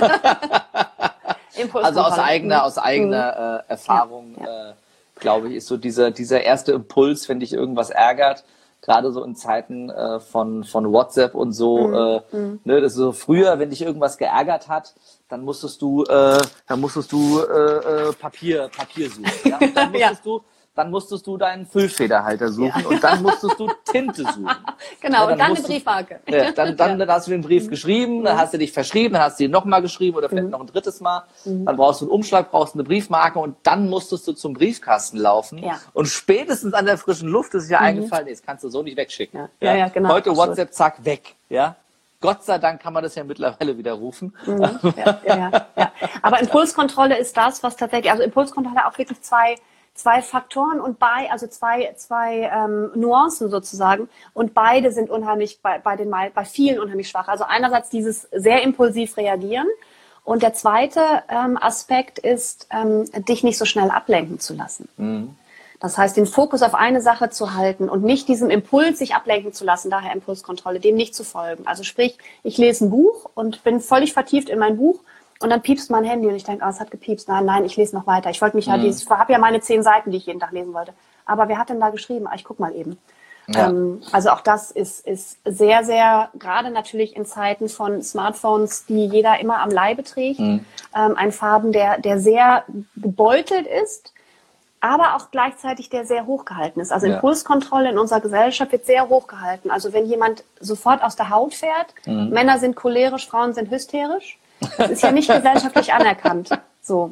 Also aus eigener, aus eigener äh, Erfahrung, ja, ja. äh, glaube ich, ist so dieser, dieser erste Impuls, wenn dich irgendwas ärgert, gerade so in Zeiten äh, von, von WhatsApp und so, mhm. äh, ne, das ist so früher, wenn dich irgendwas geärgert hat, dann musstest du, äh, dann musstest du äh, äh, Papier, Papier suchen. Ja? Dann musstest ja. du, dann musstest du deinen Füllfederhalter suchen ja. und dann musstest du Tinte suchen. Genau, ja, dann und dann eine du, Briefmarke. Ja, dann, dann, dann hast du den Brief mhm. geschrieben, dann hast du dich verschrieben, dann hast du ihn nochmal geschrieben oder vielleicht mhm. noch ein drittes Mal. Mhm. Dann brauchst du einen Umschlag, brauchst eine Briefmarke und dann musstest du zum Briefkasten laufen. Ja. Und spätestens an der frischen Luft ist ja mhm. eingefallen, nee, das kannst du so nicht wegschicken. Ja. Ja, ja, genau. Heute absolut. WhatsApp, zack, weg. Ja. Gott sei Dank kann man das ja mittlerweile widerrufen. Mhm. Ja, ja, ja, ja. Aber Impulskontrolle ist das, was tatsächlich, also Impulskontrolle hat auch wirklich zwei Zwei Faktoren und bei, also zwei, zwei ähm, Nuancen sozusagen. Und beide sind unheimlich, bei, bei, den, bei vielen unheimlich schwach. Also einerseits dieses sehr impulsiv reagieren. Und der zweite ähm, Aspekt ist, ähm, dich nicht so schnell ablenken zu lassen. Mhm. Das heißt, den Fokus auf eine Sache zu halten und nicht diesem Impuls sich ablenken zu lassen, daher Impulskontrolle, dem nicht zu folgen. Also sprich, ich lese ein Buch und bin völlig vertieft in mein Buch. Und dann piepst mein Handy und ich denke, oh, es hat gepiepst. Nein, nein, ich lese noch weiter. Ich wollte mich ja, mhm. dieses, ich habe ja meine zehn Seiten, die ich jeden Tag lesen wollte. Aber wer hat denn da geschrieben? Ah, ich guck mal eben. Ja. Ähm, also auch das ist, ist sehr, sehr, gerade natürlich in Zeiten von Smartphones, die jeder immer am Leibe trägt, mhm. ähm, ein Faden, der, der sehr gebeutelt ist, aber auch gleichzeitig der sehr hochgehalten ist. Also ja. Impulskontrolle in unserer Gesellschaft wird sehr hochgehalten. Also wenn jemand sofort aus der Haut fährt, mhm. Männer sind cholerisch, Frauen sind hysterisch. Das ist ja nicht gesellschaftlich anerkannt. So.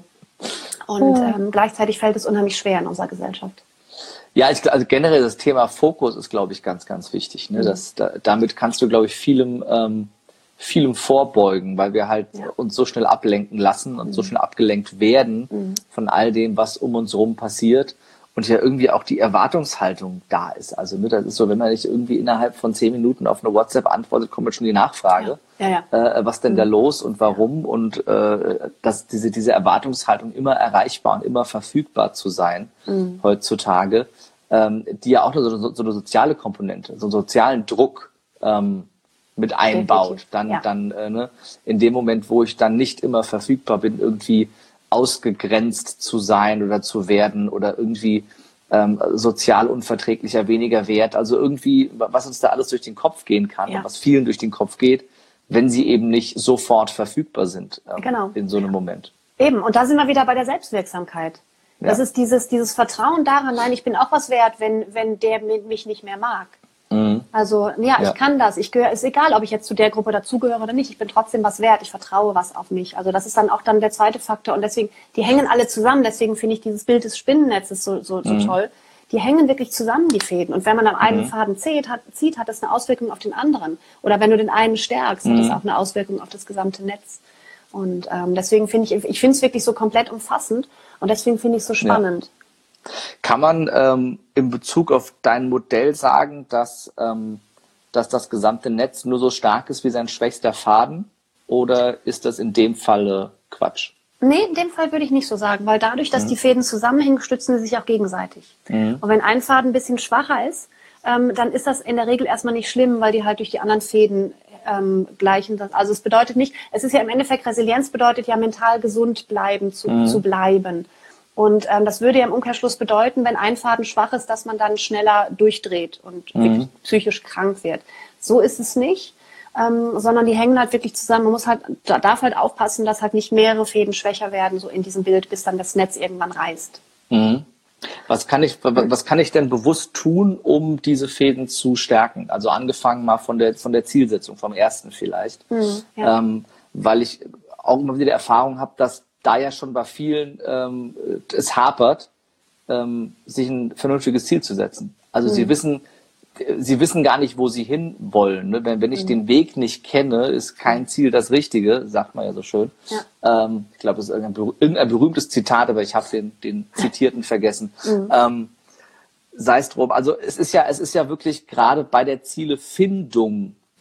Und ähm, gleichzeitig fällt es unheimlich schwer in unserer Gesellschaft. Ja, ich, also generell das Thema Fokus ist, glaube ich, ganz, ganz wichtig. Ne? Mhm. Das, da, damit kannst du, glaube ich, vielem, ähm, vielem vorbeugen, weil wir halt ja. uns so schnell ablenken lassen und mhm. so schnell abgelenkt werden mhm. von all dem, was um uns herum passiert. Und ja irgendwie auch die Erwartungshaltung da ist. Also ne, das ist so, wenn man nicht irgendwie innerhalb von zehn Minuten auf eine WhatsApp antwortet, kommt schon die Nachfrage, ja. Ja, ja. Äh, was denn mhm. da los und warum ja. und äh, dass diese diese Erwartungshaltung immer erreichbar und immer verfügbar zu sein mhm. heutzutage, ähm, die ja auch so, so eine soziale Komponente, so einen sozialen Druck ähm, mit einbaut. Dann ja. dann äh, ne, in dem Moment, wo ich dann nicht immer verfügbar bin, irgendwie ausgegrenzt zu sein oder zu werden oder irgendwie ähm, sozial unverträglicher, weniger wert. Also irgendwie, was uns da alles durch den Kopf gehen kann ja. und was vielen durch den Kopf geht, wenn sie eben nicht sofort verfügbar sind ähm, genau. in so einem Moment. Eben, und da sind wir wieder bei der Selbstwirksamkeit. Ja. Das ist dieses, dieses Vertrauen daran, nein, ich bin auch was wert, wenn, wenn der mich nicht mehr mag. Mhm. Also, ja, ja, ich kann das. Ich gehöre, ist egal, ob ich jetzt zu der Gruppe dazugehöre oder nicht. Ich bin trotzdem was wert. Ich vertraue was auf mich. Also, das ist dann auch dann der zweite Faktor. Und deswegen, die hängen alle zusammen. Deswegen finde ich dieses Bild des Spinnennetzes so, so, so mhm. toll. Die hängen wirklich zusammen, die Fäden. Und wenn man am einen mhm. Faden zieht hat, zieht, hat das eine Auswirkung auf den anderen. Oder wenn du den einen stärkst, mhm. hat das auch eine Auswirkung auf das gesamte Netz. Und ähm, deswegen finde ich, ich finde es wirklich so komplett umfassend. Und deswegen finde ich es so spannend. Ja. Kann man ähm, in Bezug auf dein Modell sagen, dass, ähm, dass das gesamte Netz nur so stark ist wie sein schwächster Faden? Oder ist das in dem Falle Quatsch? Nee, in dem Fall würde ich nicht so sagen, weil dadurch, dass mhm. die Fäden zusammenhängen, stützen sie sich auch gegenseitig. Mhm. Und wenn ein Faden ein bisschen schwacher ist, ähm, dann ist das in der Regel erstmal nicht schlimm, weil die halt durch die anderen Fäden ähm, gleichen. Also es bedeutet nicht, es ist ja im Endeffekt, Resilienz bedeutet ja mental gesund bleiben, zu, mhm. zu bleiben. Und ähm, das würde ja im Umkehrschluss bedeuten, wenn ein Faden schwach ist, dass man dann schneller durchdreht und mhm. wirklich psychisch krank wird. So ist es nicht, ähm, sondern die hängen halt wirklich zusammen. Man muss halt, da darf halt aufpassen, dass halt nicht mehrere Fäden schwächer werden, so in diesem Bild, bis dann das Netz irgendwann reißt. Mhm. Was kann ich, was kann ich denn bewusst tun, um diese Fäden zu stärken? Also angefangen mal von der, von der Zielsetzung, vom ersten vielleicht. Mhm, ja. ähm, weil ich auch immer wieder die Erfahrung habe, dass da ja schon bei vielen ähm, es hapert, ähm, sich ein vernünftiges Ziel zu setzen. Also mhm. sie wissen, sie wissen gar nicht, wo sie hin wollen. Ne? Wenn, wenn ich mhm. den Weg nicht kenne, ist kein Ziel das Richtige, sagt man ja so schön. Ja. Ähm, ich glaube, das ist irgendein, irgendein berühmtes Zitat, aber ich habe den, den Zitierten vergessen. Mhm. Ähm, sei es drum. Also es ist ja, es ist ja wirklich gerade bei der Zielefindung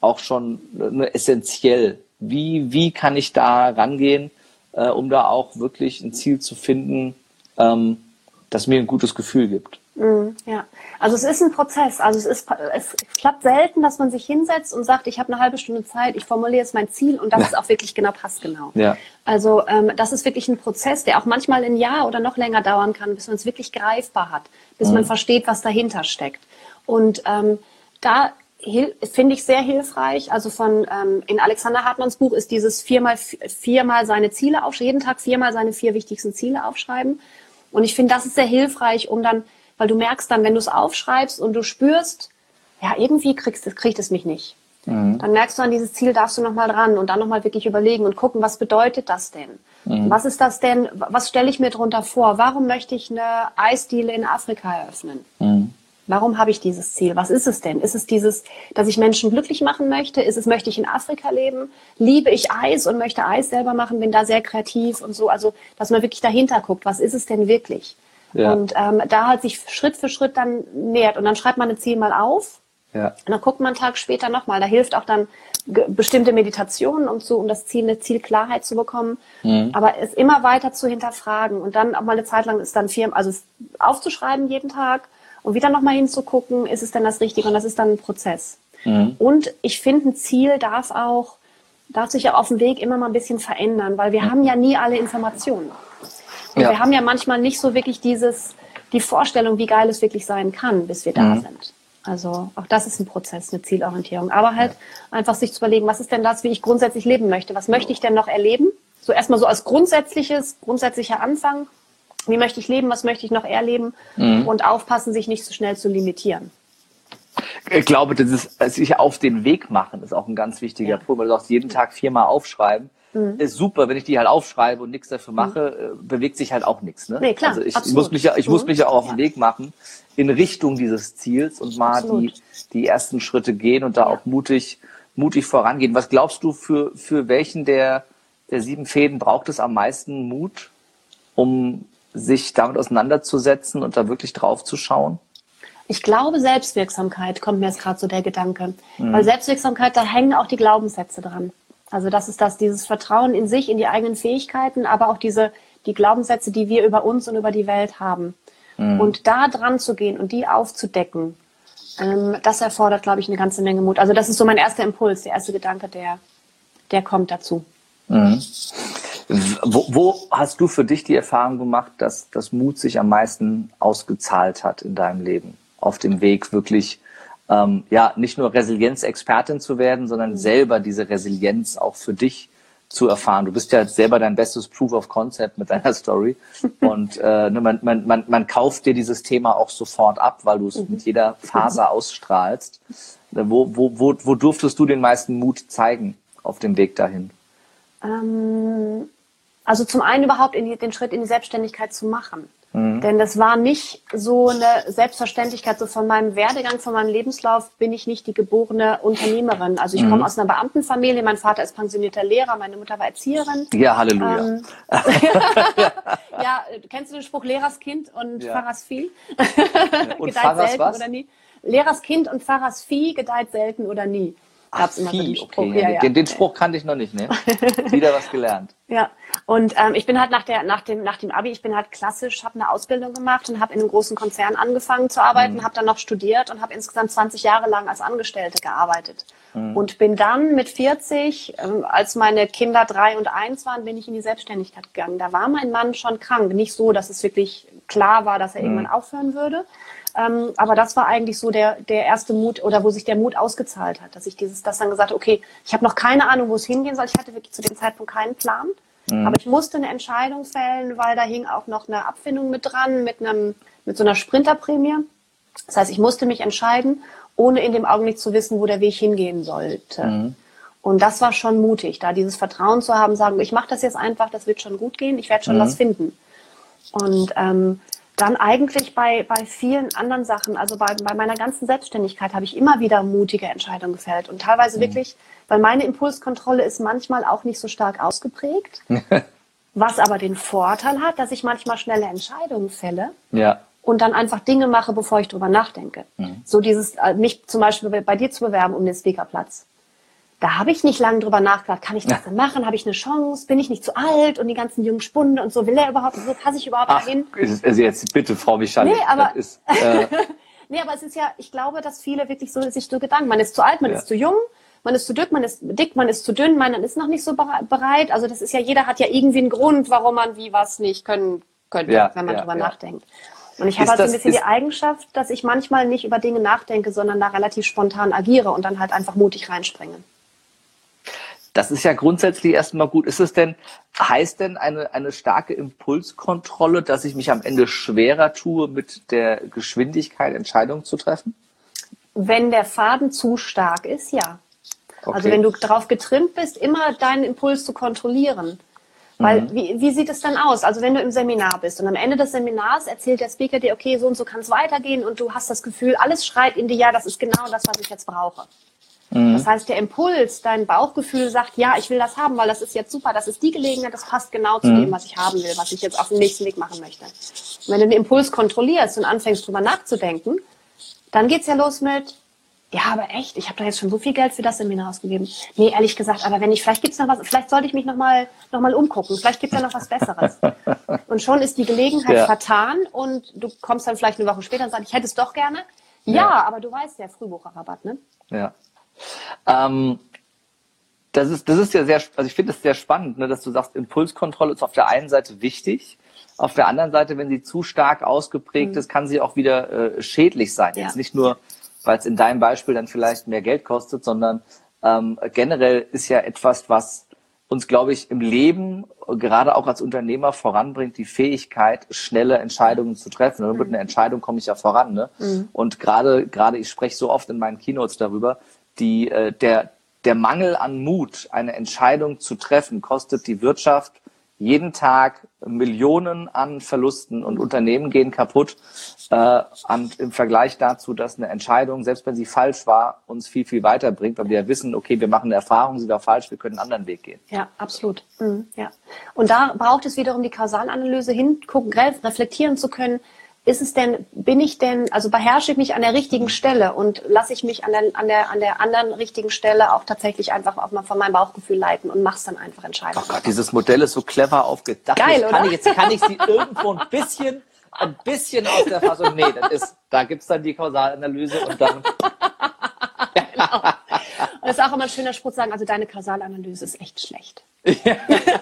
auch schon ne, essentiell. Wie, wie kann ich da rangehen, äh, um da auch wirklich ein Ziel zu finden, ähm, das mir ein gutes Gefühl gibt? Mhm, ja, also es ist ein Prozess. Also es ist, es klappt selten, dass man sich hinsetzt und sagt, ich habe eine halbe Stunde Zeit, ich formuliere jetzt mein Ziel und das Ja. ist auch wirklich genau passgenau. Ja. Also ähm, das ist wirklich ein Prozess, der auch manchmal ein Jahr oder noch länger dauern kann, bis man es wirklich greifbar hat, bis Mhm. man versteht, was dahinter steckt. Und ähm, da finde ich sehr hilfreich. Also von ähm, in Alexander Hartmanns Buch ist dieses viermal viermal seine Ziele aufschreiben, jeden Tag viermal seine vier wichtigsten Ziele aufschreiben. Und ich finde, das ist sehr hilfreich, um dann, weil du merkst dann, wenn du es aufschreibst und du spürst, ja, irgendwie kriegst, kriegt es mich nicht. Mhm. Dann merkst du, an dieses Ziel darfst du nochmal dran und dann nochmal wirklich überlegen und gucken, was bedeutet das denn? Mhm. Was ist das denn? Was stelle ich mir darunter vor? Warum möchte ich eine Eisdiele in Afrika eröffnen? Mhm. Warum habe ich dieses Ziel? Was ist es denn? Ist es dieses, dass ich Menschen glücklich machen möchte? Ist es, möchte ich in Afrika leben? Liebe ich Eis und möchte Eis selber machen? Bin da sehr kreativ und so. Also, dass man wirklich dahinter guckt, was ist es denn wirklich? Ja. Und ähm, da halt sich Schritt für Schritt dann nähert. Und dann schreibt man ein Ziel mal auf. Ja. Und dann guckt man einen Tag später nochmal. Da hilft auch dann bestimmte Meditationen, um, zu, um das Ziel, eine Zielklarheit zu bekommen. Mhm. Aber es immer weiter zu hinterfragen. Und dann auch mal eine Zeit lang ist dann Firmen, also aufzuschreiben jeden Tag. Und wieder nochmal hinzugucken, ist es denn das Richtige? Und das ist dann ein Prozess. Mhm. Und ich finde, ein Ziel darf auch, darf sich ja auf dem Weg immer mal ein bisschen verändern, weil wir mhm. haben ja nie alle Informationen. Und ja. wir haben ja manchmal nicht so wirklich dieses, die Vorstellung, wie geil es wirklich sein kann, bis wir da mhm. sind. Also auch das ist ein Prozess, eine Zielorientierung. Aber halt ja. einfach sich zu überlegen, was ist denn das, wie ich grundsätzlich leben möchte? Was möchte ich denn noch erleben? So erstmal so als grundsätzliches, grundsätzlicher Anfang. Wie möchte ich leben, was möchte ich noch erleben mhm. und aufpassen, sich nicht so schnell zu limitieren. Ich glaube, das ist, sich auf den Weg machen, ist auch ein ganz wichtiger ja. Punkt, weil du sagst, jeden Tag viermal aufschreiben. Mhm. Ist super, wenn ich die halt aufschreibe und nichts dafür mache, mhm. bewegt sich halt auch nichts. Ne? Nee, klar, also ich, ich muss mich ja, ich mhm. muss mich ja auch auf den ja. Weg machen in Richtung dieses Ziels und mal die, die ersten Schritte gehen und da ja. auch mutig, mutig vorangehen. Was glaubst du, für, für welchen der, der sieben Fäden braucht es am meisten Mut, um sich damit auseinanderzusetzen und da wirklich drauf zu schauen? Ich glaube, Selbstwirksamkeit kommt mir jetzt gerade so der Gedanke. Mhm. Weil Selbstwirksamkeit, da hängen auch die Glaubenssätze dran. Also das ist das, dieses Vertrauen in sich, in die eigenen Fähigkeiten, aber auch diese, die Glaubenssätze, die wir über uns und über die Welt haben. Mhm. Und da dran zu gehen und die aufzudecken, ähm, das erfordert, glaube ich, eine ganze Menge Mut. Also das ist so mein erster Impuls, der erste Gedanke, der, der kommt dazu. Mhm. Wo, wo hast du für dich die Erfahrung gemacht, dass das Mut sich am meisten ausgezahlt hat in deinem Leben? Auf dem Weg wirklich, ähm, ja, nicht nur Resilienzexpertin zu werden, sondern mhm. selber diese Resilienz auch für dich zu erfahren. Du bist ja selber dein bestes Proof of Concept mit deiner Story. Und äh, man, man, man, man kauft dir dieses Thema auch sofort ab, weil du es mhm. mit jeder Faser ausstrahlst. Wo, wo, wo, wo durftest du den meisten Mut zeigen auf dem Weg dahin? Also zum einen überhaupt in die, den Schritt in die Selbstständigkeit zu machen. Mhm. Denn das war nicht so eine Selbstverständlichkeit. So von meinem Werdegang, von meinem Lebenslauf bin ich nicht die geborene Unternehmerin. Also ich mhm. komme aus einer Beamtenfamilie. Mein Vater ist pensionierter Lehrer, meine Mutter war Erzieherin. Ja, Halleluja. Ähm, ja, kennst du den Spruch Lehrers Kind und ja. Pfarrers Vieh? Und Pfarrers selten was? Oder nie. Lehrers Kind und Pfarrers Vieh gedeiht selten oder nie. Gab's immer so den Spruch. Okay. Ja, ja. Den, den Spruch kannte ich noch nicht, ne? Wieder was gelernt. Ja, und ähm, ich bin halt nach, der, nach, dem, nach dem Abi, ich bin halt klassisch, habe eine Ausbildung gemacht und habe in einem großen Konzern angefangen zu arbeiten, mhm. habe dann noch studiert und habe insgesamt zwanzig Jahre lang als Angestellte gearbeitet. Mhm. Und bin dann mit vierzig, ähm, als meine Kinder drei und eins waren, bin ich in die Selbstständigkeit gegangen. Da war mein Mann schon krank. Nicht so, dass es wirklich klar war, dass er mhm. irgendwann aufhören würde. Ähm, aber das war eigentlich so der, der erste Mut oder wo sich der Mut ausgezahlt hat, dass ich dieses, das dann gesagt habe, okay, ich habe noch keine Ahnung, wo es hingehen soll. Ich hatte wirklich zu dem Zeitpunkt keinen Plan. Mhm. Aber ich musste eine Entscheidung fällen, weil da hing auch noch eine Abfindung mit dran, mit einem, mit so einer Sprinterprämie. Das heißt, ich musste mich entscheiden, ohne in dem Augenblick zu wissen, wo der Weg hingehen sollte. Mhm. Und das war schon mutig, da dieses Vertrauen zu haben, sagen, ich mache das jetzt einfach, das wird schon gut gehen, ich werde schon mhm. was finden. Und ähm, dann eigentlich bei, bei vielen anderen Sachen, also bei, bei meiner ganzen Selbstständigkeit habe ich immer wieder mutige Entscheidungen gefällt. Und teilweise mhm. wirklich, weil meine Impulskontrolle ist manchmal auch nicht so stark ausgeprägt, was aber den Vorteil hat, dass ich manchmal schnelle Entscheidungen fälle ja. und dann einfach Dinge mache, bevor ich drüber nachdenke. Mhm. So dieses, mich zum Beispiel bei dir zu bewerben um den Speakerplatz. da habe ich nicht lange drüber nachgedacht, kann ich das denn machen? Habe ich eine Chance? Bin ich nicht zu alt? Und die ganzen jungen Spunde und so, will er überhaupt, so passe ich überhaupt Ach, dahin? also jetzt bitte, Frau Michal. Nee, aber, ist, äh, nee, aber es ist ja, ich glaube, dass viele wirklich so sich so Gedanken, man ist zu alt, man ja. ist zu jung, man ist zu dick, man ist dick, man ist zu dünn, man ist noch nicht so bereit. Also das ist ja, jeder hat ja irgendwie einen Grund, warum man wie was nicht können könnte, ja, wenn man ja, drüber ja. nachdenkt. Und ich habe halt so ein bisschen die Eigenschaft, dass ich manchmal nicht über Dinge nachdenke, sondern da relativ spontan agiere und dann halt einfach mutig reinspringe. Das ist ja grundsätzlich erstmal gut. Ist es denn, heißt denn eine, eine starke Impulskontrolle, dass ich mich am Ende schwerer tue, mit der Geschwindigkeit Entscheidungen zu treffen? Wenn der Faden zu stark ist, ja. Okay. Also wenn du darauf getrimmt bist, immer deinen Impuls zu kontrollieren. Weil, mhm. wie, wie sieht es dann aus? Also wenn du im Seminar bist und am Ende des Seminars erzählt der Speaker dir, okay, so und so kann es weitergehen und du hast das Gefühl, alles schreit in dir, ja, das ist genau das, was ich jetzt brauche. Mhm. Das heißt, der Impuls, dein Bauchgefühl sagt, ja, ich will das haben, weil das ist jetzt super, das ist die Gelegenheit, das passt genau zu mhm. dem, was ich haben will, was ich jetzt auf dem nächsten Weg machen möchte. Und wenn du den Impuls kontrollierst und anfängst, drüber nachzudenken, dann geht's ja los mit, ja, aber echt, ich habe da jetzt schon so viel Geld für das Seminar ausgegeben. Nee, ehrlich gesagt, aber wenn ich, vielleicht gibt's noch was, vielleicht sollte ich mich noch mal, noch mal umgucken, vielleicht gibt's ja noch was Besseres. Und schon ist die Gelegenheit ja. vertan und du kommst dann vielleicht eine Woche später und sagst, ich hätte es doch gerne. Ja, ja, aber du weißt ja, Frühbucherrabatt, ne? Ja. Ähm, das ist, das ist ja sehr, also ich finde es sehr spannend, ne, dass du sagst, Impulskontrolle ist auf der einen Seite wichtig, auf der anderen Seite, wenn sie zu stark ausgeprägt mhm. ist, kann sie auch wieder äh, schädlich sein. Ja. Jetzt nicht nur, weil es in deinem Beispiel dann vielleicht mehr Geld kostet, sondern ähm, generell ist ja etwas, was uns, glaube ich, im Leben, gerade auch als Unternehmer voranbringt, die Fähigkeit, schnelle Entscheidungen zu treffen. Und mit einer Entscheidung komme ich ja voran. Ne? Mhm. Und gerade, gerade ich spreche so oft in meinen Keynotes darüber, die, äh, der, der Mangel an Mut, eine Entscheidung zu treffen, kostet die Wirtschaft jeden Tag Millionen an Verlusten und Unternehmen gehen kaputt. Äh, und im Vergleich dazu, dass eine Entscheidung, selbst wenn sie falsch war, uns viel, viel weiterbringt, weil wir ja wissen, okay, wir machen eine Erfahrung, sie war falsch, wir können einen anderen Weg gehen. Ja, absolut. Mhm, ja. Und da braucht es wiederum die Kausalanalyse, hingucken, reflektieren zu können. Ist es denn, bin ich denn, also beherrsche ich mich an der richtigen Stelle und lasse ich mich an der, an der, an der anderen richtigen Stelle auch tatsächlich einfach auch mal von meinem Bauchgefühl leiten und mach's dann einfach entscheiden. Oh Gott, dieses Modell ist so clever aufgedacht. Geil, jetzt, oder? Kann ich, jetzt kann ich sie irgendwo ein bisschen, ein bisschen aus der Fassung, nee, das ist, da gibt's dann die Kausalanalyse und dann. Genau. Und das ist auch immer ein schöner Spruch zu sagen, also deine Kausalanalyse ist echt schlecht. Ja.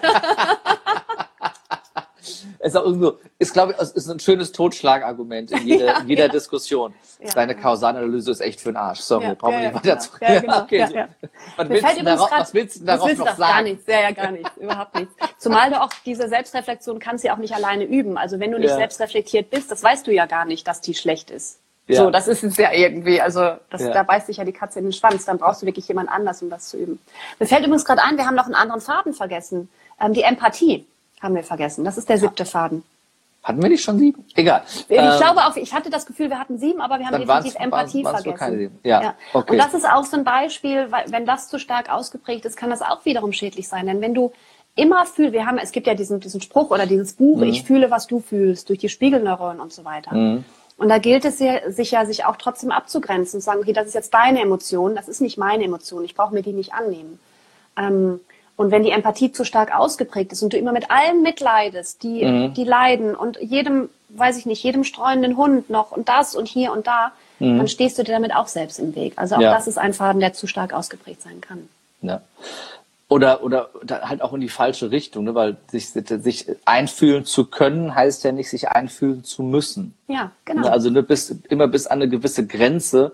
Ist auch irgendwo, ist, glaube ich, ist ein schönes Totschlagargument in jeder, ja, jeder ja. Diskussion. Ja. Deine Kausalanalyse ist echt für den Arsch. Sorry, ja, brauchen wir ja, nicht weiter zu ja, genau, okay, ja, so. ja. Was, willst du darauf, grad, was willst du darauf willst noch sagen? Gar nichts, ja, ja, gar nichts, überhaupt nichts. Zumal du auch diese Selbstreflexion kannst du ja auch nicht alleine üben. Also wenn du nicht ja. selbstreflektiert bist, das weißt du ja gar nicht, dass die schlecht ist. Ja. So, das ist es ja irgendwie, also das, ja. da beißt sich ja die Katze in den Schwanz. Dann brauchst du wirklich jemand anders, um das zu üben. Mir fällt übrigens gerade ein, wir haben noch einen anderen Faden vergessen. Ähm, die Empathie haben wir vergessen. Das ist der siebte Faden. Hatten wir nicht schon sieben? Egal. Ich ähm, glaube auch, ich hatte das Gefühl, wir hatten sieben, aber wir haben definitiv Empathie waren's, waren's vergessen. Ja, ja. Okay. Und das ist auch so ein Beispiel, weil wenn das zu stark ausgeprägt ist, kann das auch wiederum schädlich sein. Denn wenn du immer fühlst, wir haben, es gibt ja diesen, diesen Spruch oder dieses Buch, mhm. ich fühle, was du fühlst, durch die Spiegelneuronen und so weiter. Mhm. Und da gilt es ja, sich ja, sich auch trotzdem abzugrenzen und zu sagen, okay, das ist jetzt deine Emotion, das ist nicht meine Emotion, ich brauche mir die nicht annehmen. Ähm, Und wenn die Empathie zu stark ausgeprägt ist und du immer mit allen mitleidest, die, mhm. die leiden und jedem, weiß ich nicht, jedem streunenden Hund noch und das und hier und da, mhm. dann stehst du dir damit auch selbst im Weg. Also auch ja. das ist ein Faden, der zu stark ausgeprägt sein kann. Ja. Oder, oder halt auch in die falsche Richtung, ne? Weil sich, sich einfühlen zu können, heißt ja nicht, sich einfühlen zu müssen. Ja, genau. Also ne, bis, immer bis an eine gewisse Grenze.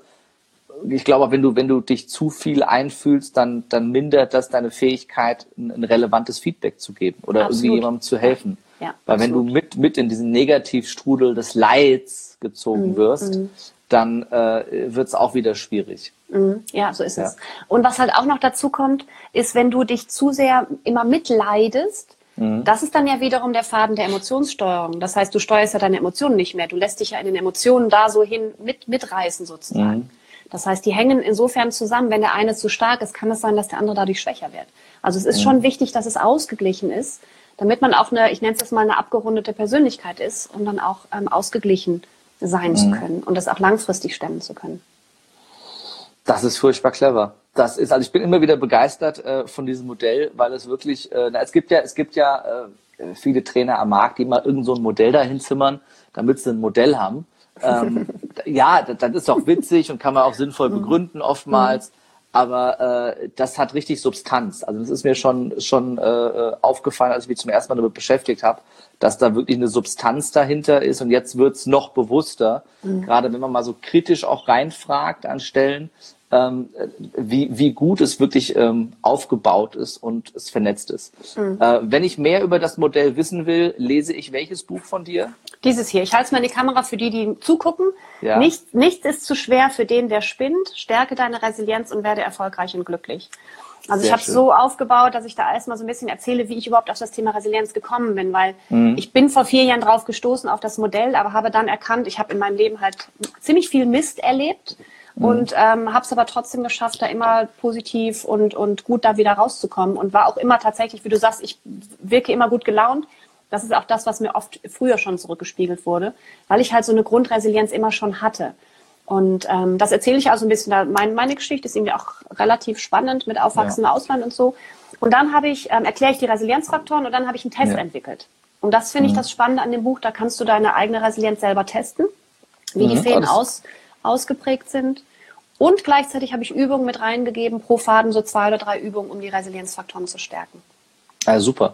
Ich glaube, wenn du, wenn du dich zu viel einfühlst, dann, dann mindert das deine Fähigkeit, ein, ein relevantes Feedback zu geben oder absolut. Irgendwie jemandem zu helfen. Ja, ja, Weil absolut. Wenn du mit, mit in diesen Negativstrudel des Leids gezogen mhm. wirst, mhm. dann äh, wird es auch wieder schwierig. Mhm. Ja, so ist ja. es. Und was halt auch noch dazu kommt, ist, wenn du dich zu sehr immer mitleidest, mhm. das ist dann ja wiederum der Faden der Emotionssteuerung. Das heißt, du steuerst ja deine Emotionen nicht mehr. Du lässt dich ja in den Emotionen da so hin mit, mitreißen sozusagen. Mhm. Das heißt, die hängen insofern zusammen, wenn der eine zu stark ist, kann es sein, dass der andere dadurch schwächer wird. Also es ist mhm. schon wichtig, dass es ausgeglichen ist, damit man auch eine, ich nenne es jetzt mal eine abgerundete Persönlichkeit ist, um dann auch ähm, ausgeglichen sein mhm. zu können und das auch langfristig stemmen zu können. Das ist furchtbar clever. Das ist, also ich bin immer wieder begeistert äh, von diesem Modell, weil es wirklich, äh, na, es gibt ja, es gibt ja äh, viele Trainer am Markt, die mal irgend so ein Modell dahin zimmern, damit sie ein Modell haben. Ähm, ja, das, das ist auch witzig und kann man auch sinnvoll begründen oftmals, aber äh, das hat richtig Substanz. Also das ist mir schon schon äh, aufgefallen, als ich mich zum ersten Mal damit beschäftigt habe, dass da wirklich eine Substanz dahinter ist und jetzt wird's noch bewusster, mhm. gerade wenn man mal so kritisch auch reinfragt an Stellen, ähm, wie, wie gut es wirklich ähm, aufgebaut ist und es vernetzt ist. Mhm. Äh, wenn ich mehr über das Modell wissen will, lese ich welches Buch von dir? Dieses hier. Ich halte es mal in die Kamera für die, die zugucken. Ja. Nichts, nichts ist zu schwer für den, der spinnt. Stärke deine Resilienz und werde erfolgreich und glücklich. Also Sehr ich habe es so aufgebaut, dass ich da erstmal so ein bisschen erzähle, wie ich überhaupt auf das Thema Resilienz gekommen bin, weil mhm. ich bin vor vier Jahren drauf gestoßen auf das Modell, aber habe dann erkannt, ich habe in meinem Leben halt ziemlich viel Mist erlebt. Und ähm, habe es aber trotzdem geschafft, da immer positiv und, und gut da wieder rauszukommen und war auch immer tatsächlich, wie du sagst, ich wirke immer gut gelaunt. Das ist auch das, was mir oft früher schon zurückgespiegelt wurde, weil ich halt so eine Grundresilienz immer schon hatte. Und ähm, das erzähle ich also ein bisschen. Da mein, meine Geschichte ist irgendwie auch relativ spannend mit Aufwachsen im Ausland und so. Und dann habe ich, ähm, erkläre ich die Resilienzfaktoren und dann habe ich einen Test ja. entwickelt. Und das finde ich das Spannende an dem Buch. Da kannst du deine eigene Resilienz selber testen, wie mhm. die Fäden aus, ausgeprägt sind. Und gleichzeitig habe ich Übungen mit reingegeben, pro Faden so zwei oder drei Übungen, um die Resilienzfaktoren zu stärken. Ja, super.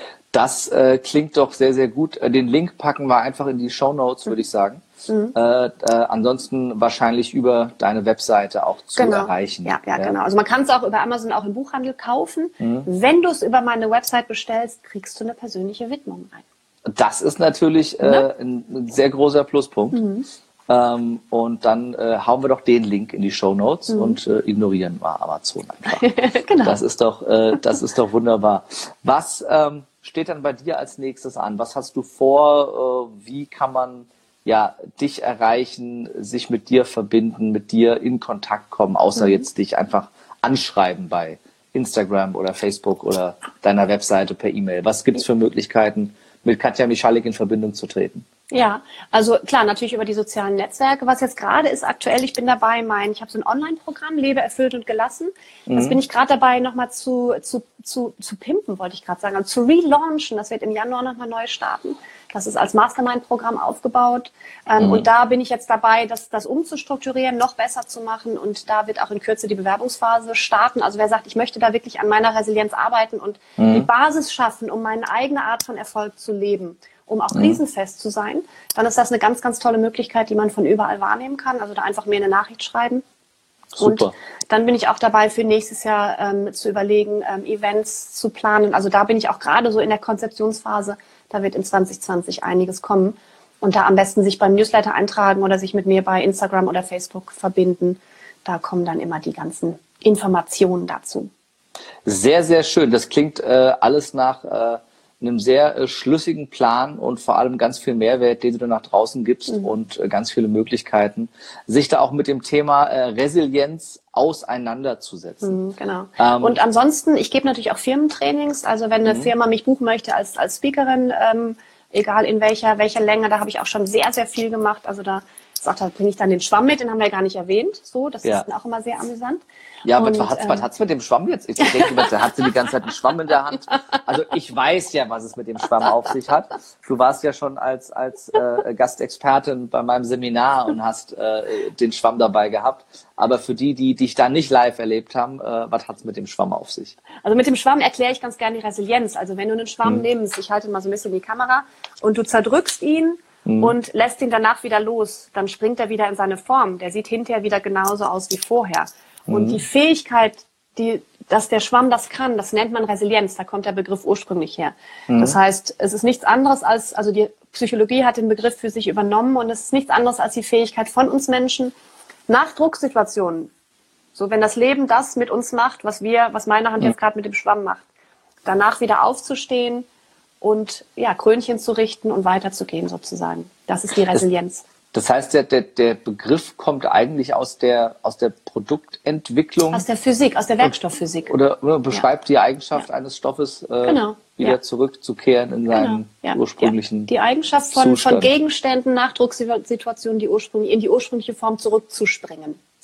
Das äh, klingt doch sehr, sehr gut. Den Link packen wir einfach in die Shownotes, würde ich sagen. Mhm. Äh, äh, ansonsten wahrscheinlich über deine Webseite auch zu genau. erreichen. Ja, ja, ja, genau. Also man kann es auch über Amazon auch im Buchhandel kaufen. Mhm. Wenn du es über meine Website bestellst, kriegst du eine persönliche Widmung rein. Das ist natürlich äh, ein, ein sehr großer Pluspunkt. Mhm. Ähm, und dann äh, hauen wir doch den Link in die Shownotes mhm. und äh, ignorieren wir Amazon einfach. Genau. Das ist doch, äh, das ist doch wunderbar. Was ähm, steht dann bei dir als nächstes an? Was hast du vor? Äh, wie kann man ja dich erreichen, sich mit dir verbinden, mit dir in Kontakt kommen, außer mhm. jetzt dich einfach anschreiben bei Instagram oder Facebook oder deiner Webseite per E-Mail? Was gibt's für Möglichkeiten, mit Katja Michalik in Verbindung zu treten? Ja, also klar, natürlich über die sozialen Netzwerke. Was jetzt gerade ist aktuell, ich bin dabei, mein, ich habe so ein Online-Programm, Lebe erfüllt und gelassen. Das mhm. bin ich gerade dabei, nochmal zu, zu, zu, zu pimpen, wollte ich gerade sagen, also zu relaunchen. Das wird im Januar nochmal neu starten. Das ist als Mastermind-Programm aufgebaut. Ähm, mhm. Und da bin ich jetzt dabei, das, das umzustrukturieren, noch besser zu machen. Und da wird auch in Kürze die Bewerbungsphase starten. Also wer sagt, ich möchte da wirklich an meiner Resilienz arbeiten und mhm. die Basis schaffen, um meine eigene Art von Erfolg zu leben, um auch krisenfest zu sein, dann ist das eine ganz, ganz tolle Möglichkeit, die man von überall wahrnehmen kann. Also da einfach mir eine Nachricht schreiben. Super. Und dann bin ich auch dabei, für nächstes Jahr ähm, zu überlegen, ähm, Events zu planen. Also da bin ich auch gerade so in der Konzeptionsphase. Da wird in zwanzig zwanzig einiges kommen. Und da am besten sich beim Newsletter eintragen oder sich mit mir bei Instagram oder Facebook verbinden. Da kommen dann immer die ganzen Informationen dazu. Sehr, sehr schön. Das klingt äh, alles nach äh, einem sehr äh, schlüssigen Plan und vor allem ganz viel Mehrwert, den du nach draußen gibst mhm. und äh, ganz viele Möglichkeiten, sich da auch mit dem Thema äh, Resilienz auseinanderzusetzen. Mhm, genau. Ähm, und ansonsten, ich gebe natürlich auch Firmentrainings. Also wenn eine mhm. Firma mich buchen möchte als, als Speakerin, ähm, egal in welcher, welcher Länge, da habe ich auch schon sehr, sehr viel gemacht. Also da, sagt, da bringe ich dann den Schwamm mit, den haben wir ja gar nicht erwähnt. So, das ja. ist auch immer sehr amüsant. Ja, und, was, hat's, was hat's mit dem Schwamm jetzt? Ich denke, da hat sie die ganze Zeit einen Schwamm in der Hand. Also ich weiß ja, was es mit dem Schwamm auf sich hat. Du warst ja schon als, als äh, Gastexpertin bei meinem Seminar und hast äh, den Schwamm dabei gehabt. Aber für die, die dich da nicht live erlebt haben, äh, was hat's mit dem Schwamm auf sich? Also mit dem Schwamm erkläre ich ganz gerne die Resilienz. Also wenn du einen Schwamm hm. nimmst, ich halte mal so ein bisschen die Kamera, und du zerdrückst ihn, hm. und lässt ihn danach wieder los, dann springt er wieder in seine Form. Der sieht hinterher wieder genauso aus wie vorher. Und mhm. die Fähigkeit, die, dass der Schwamm das kann, das nennt man Resilienz. Da kommt der Begriff ursprünglich her. Mhm. Das heißt, es ist nichts anderes als, also die Psychologie hat den Begriff für sich übernommen und es ist nichts anderes als die Fähigkeit von uns Menschen, nach Drucksituationen, so wenn das Leben das mit uns macht, was wir, was meine Hand mhm. jetzt gerade mit dem Schwamm macht, danach wieder aufzustehen und ja, Krönchen zu richten und weiterzugehen sozusagen. Das ist die Resilienz. Das Das heißt, der, der, der Begriff kommt eigentlich aus der, aus der Produktentwicklung. Aus der Physik, aus der Werkstoffphysik. Oder, oder beschreibt ja. die Eigenschaft ja. eines Stoffes, äh, genau. wieder ja. zurückzukehren in seinen genau. ja. ursprünglichen ja. Die Eigenschaft von, von Gegenständen, Nachdruckssituationen, die ursprünglich, in die ursprüngliche Form zurückzuspringen.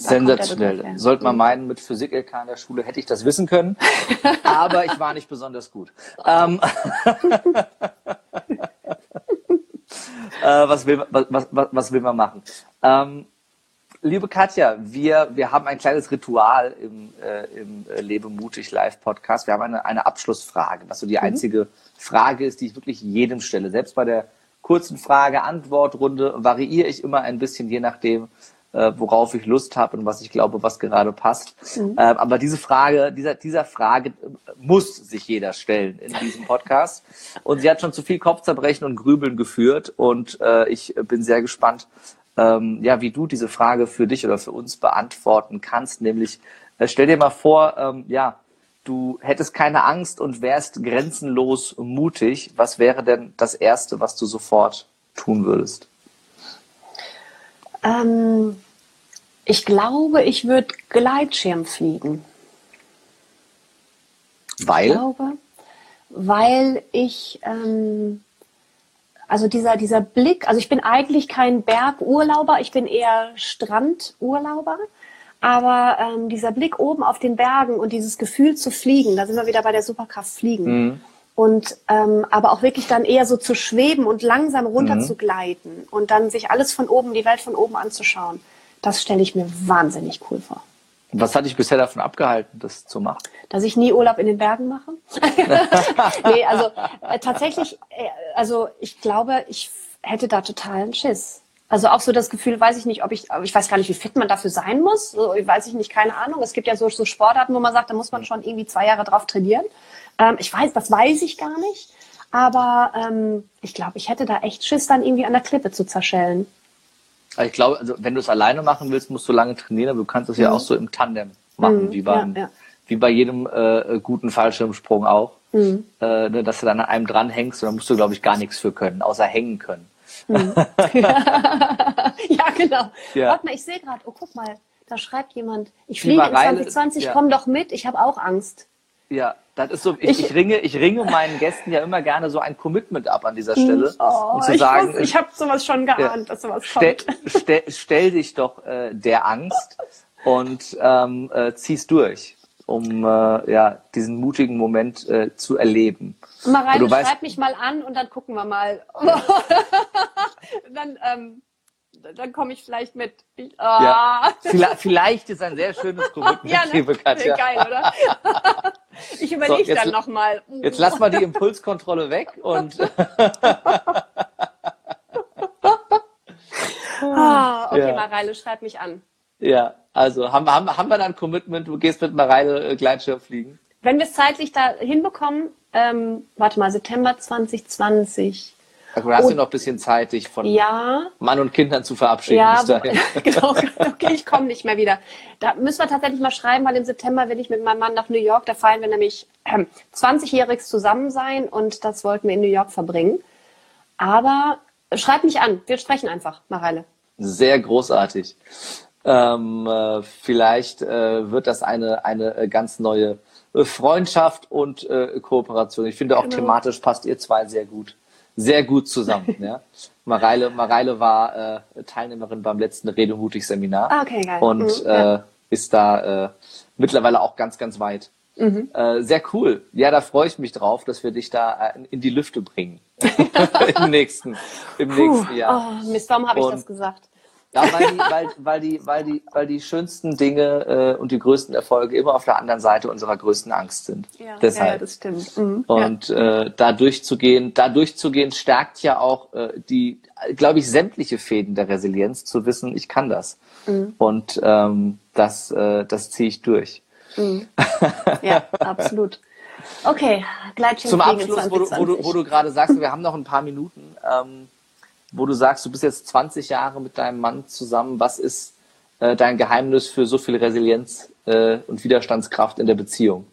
Sensationell. Sollte man meinen, mit Physik-L K in der Schule hätte ich das wissen können, aber ich war nicht besonders gut. Ähm, äh, was, will, was, was, was will man machen? Ähm, liebe Katja, wir, wir haben ein kleines Ritual im, äh, im Lebe mutig Live-Podcast. Wir haben eine, eine Abschlussfrage, was so die mhm. einzige Frage ist, die ich wirklich jedem stelle. Selbst bei der kurzen Frage-Antwort-Runde variiere ich immer ein bisschen, je nachdem, äh, worauf ich Lust habe und was ich glaube, was gerade passt. Mhm. Ähm, aber diese Frage, dieser, dieser Frage muss sich jeder stellen in diesem Podcast. Und sie hat schon zu viel Kopfzerbrechen und Grübeln geführt. Und äh, ich bin sehr gespannt, ähm, ja, wie du diese Frage für dich oder für uns beantworten kannst. Nämlich, äh, stell dir mal vor, ähm, ja, du hättest keine Angst und wärst grenzenlos mutig. Was wäre denn das Erste, was du sofort tun würdest? Ähm, ich glaube, ich würde Gleitschirm fliegen. Weil? Ich glaube, weil ich, ähm, also dieser, dieser Blick, also ich bin eigentlich kein Bergurlauber, ich bin eher Strandurlauber. Aber ähm, dieser Blick oben auf den Bergen und dieses Gefühl zu fliegen, da sind wir wieder bei der Superkraft Fliegen. Mhm. Und ähm, aber auch wirklich dann eher so zu schweben und langsam runter mhm. zu gleiten und dann sich alles von oben, die Welt von oben anzuschauen, das stelle ich mir wahnsinnig cool vor. Was hat dich bisher davon abgehalten, das zu machen? Dass ich nie Urlaub in den Bergen mache. Nee, also äh, tatsächlich, äh, also ich glaube, ich hätte da totalen Schiss. Also auch so das Gefühl, weiß ich nicht, ob ich, ich weiß gar nicht, wie fit man dafür sein muss. So, weiß ich nicht, keine Ahnung. Es gibt ja so, so Sportarten, wo man sagt, da muss man schon irgendwie zwei Jahre drauf trainieren. Ähm, ich weiß, das weiß ich gar nicht. Aber ähm, ich glaube, ich hätte da echt Schiss, dann irgendwie an der Klippe zu zerschellen. Ich glaube, also wenn du es alleine machen willst, musst du lange trainieren, aber du kannst es mhm. ja auch so im Tandem machen, mhm, wie, beim, ja, ja. wie bei jedem äh, guten Fallschirmsprung auch. Mhm. Äh, dass du dann an einem dranhängst und dann musst du, glaube ich, gar nichts für können, außer hängen können. Hm. Ja, genau. Ja. Warte mal, ich sehe gerade, oh, guck mal, da schreibt jemand, ich fliege in zwanzig zwanzig, ja. Komm doch mit, ich habe auch Angst. Ja, das ist so, ich, ich, ich ringe, ich ringe meinen Gästen ja immer gerne so ein Commitment ab an dieser Stelle. Oh, um zu ich sagen, ich habe sowas schon geahnt, ja, dass sowas stell, kommt. Stell, stell dich doch äh, der Angst und ähm, äh, zieh's durch, um äh, ja, diesen mutigen Moment äh, zu erleben. Mareile, schreib mich mal an und dann gucken wir mal. dann ähm, dann komme ich vielleicht mit. Ich, oh. Ja. Vielleicht, vielleicht ist ein sehr schönes Commitment, ja, ne? liebe Katja. Geil, oder? Ich überlege so, dann nochmal. Jetzt lass mal die Impulskontrolle weg und ah, okay, ja. Mareile, schreib mich an. Ja, also haben, haben, haben wir dann ein Commitment, du gehst mit Mareile äh, Gleitschirm fliegen? Wenn wir es zeitlich da hinbekommen, ähm, warte mal, September zwanzig zwanzig. Also du hast ja noch ein bisschen Zeit, dich von ja, Mann und Kindern zu verabschieden. Ja, genau. Okay, ich komme nicht mehr wieder. Da müssen wir tatsächlich mal schreiben, weil im September will ich mit meinem Mann nach New York. Da feiern wir nämlich ähm, zwanzigjähriges Zusammensein und das wollten wir in New York verbringen. Aber schreib mich an. Wir sprechen einfach, Mareile. Sehr großartig. Ähm, äh, vielleicht äh, wird das eine, eine äh, ganz neue äh, Freundschaft und äh, Kooperation. Ich finde auch genau. Thematisch passt ihr zwei sehr gut. Sehr gut zusammen. Ja. Mareile, Mareile war äh, Teilnehmerin beim letzten Redemutig-Seminar. Ah, okay, geil. Und mhm, ja. äh, ist da äh, mittlerweile auch ganz, ganz weit. Mhm. Äh, sehr cool. Ja, da freue ich mich drauf, dass wir dich da äh, in die Lüfte bringen. Im nächsten, im Puh, nächsten Jahr. Oh, Mist, warum habe ich das gesagt? Ja, weil die, weil, weil die, weil die, weil die schönsten Dinge äh, und die größten Erfolge immer auf der anderen Seite unserer größten Angst sind. Ja, Deshalb. ja, das stimmt. Mhm, und ja. äh, da durchzugehen, da durchzugehen, stärkt ja auch äh, die, glaube ich, sämtliche Fäden der Resilienz, zu wissen, ich kann das. Mhm. Und ähm, das, äh, das ziehe ich durch. Mhm. Ja, absolut. Okay, Gleitschirm Zum Abschluss, wo du, wo du, wo du gerade sagst, wir haben noch ein paar Minuten. Ähm, wo du sagst, du bist jetzt zwanzig Jahre mit deinem Mann zusammen. Was ist äh, dein Geheimnis für so viel Resilienz äh, und Widerstandskraft in der Beziehung?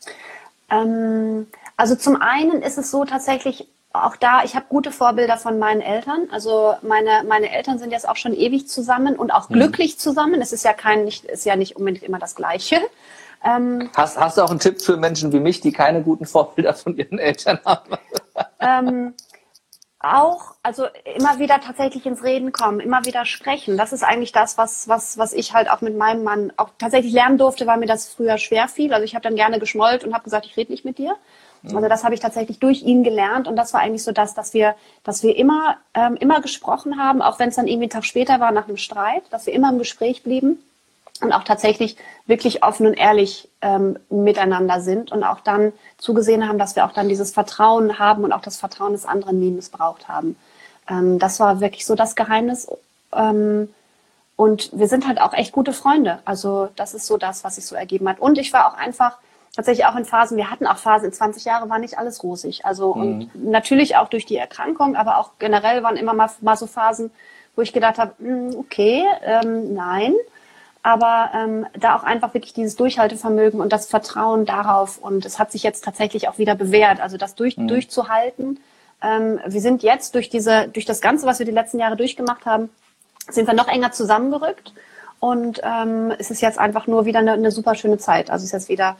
Ähm, also zum einen ist es so tatsächlich, auch da, ich habe gute Vorbilder von meinen Eltern. Also meine, meine Eltern sind jetzt auch schon ewig zusammen und auch glücklich mhm. zusammen. Es ist ja kein, nicht, ist ja nicht unbedingt immer das Gleiche. Ähm, hast, hast du auch einen Tipp für Menschen wie mich, die keine guten Vorbilder von ihren Eltern haben? ähm, Auch, also immer wieder tatsächlich ins Reden kommen, immer wieder sprechen. Das ist eigentlich das, was, was, was ich halt auch mit meinem Mann auch tatsächlich lernen durfte, weil mir das früher schwer fiel. Also ich habe dann gerne geschmollt und habe gesagt, ich rede nicht mit dir. Mhm. Also das habe ich tatsächlich durch ihn gelernt und das war eigentlich so das, dass wir, dass wir immer, ähm, immer gesprochen haben, auch wenn es dann irgendwie einen Tag später war nach einem Streit, dass wir immer im Gespräch blieben. Und auch tatsächlich wirklich offen und ehrlich ähm, miteinander sind und auch dann zugesehen haben, dass wir auch dann dieses Vertrauen haben und auch das Vertrauen des anderen nie missbraucht haben. Ähm, das war wirklich so das Geheimnis. Ähm, und wir sind halt auch echt gute Freunde. Also das ist so das, was sich so ergeben hat. Und ich war auch einfach tatsächlich auch in Phasen, wir hatten auch Phasen, in zwanzig Jahren war nicht alles rosig. Also mhm. und natürlich auch durch die Erkrankung, aber auch generell waren immer mal, mal so Phasen, wo ich gedacht habe, okay, ähm, nein. Aber ähm, da auch einfach wirklich dieses Durchhaltevermögen und das Vertrauen darauf. Und es hat sich jetzt tatsächlich auch wieder bewährt. Also das durch, mhm. durchzuhalten. Ähm, wir sind jetzt durch diese, durch das Ganze, was wir die letzten Jahre durchgemacht haben, sind wir noch enger zusammengerückt. Und ähm, es ist jetzt einfach nur wieder eine, eine super schöne Zeit. Also es ist jetzt wieder,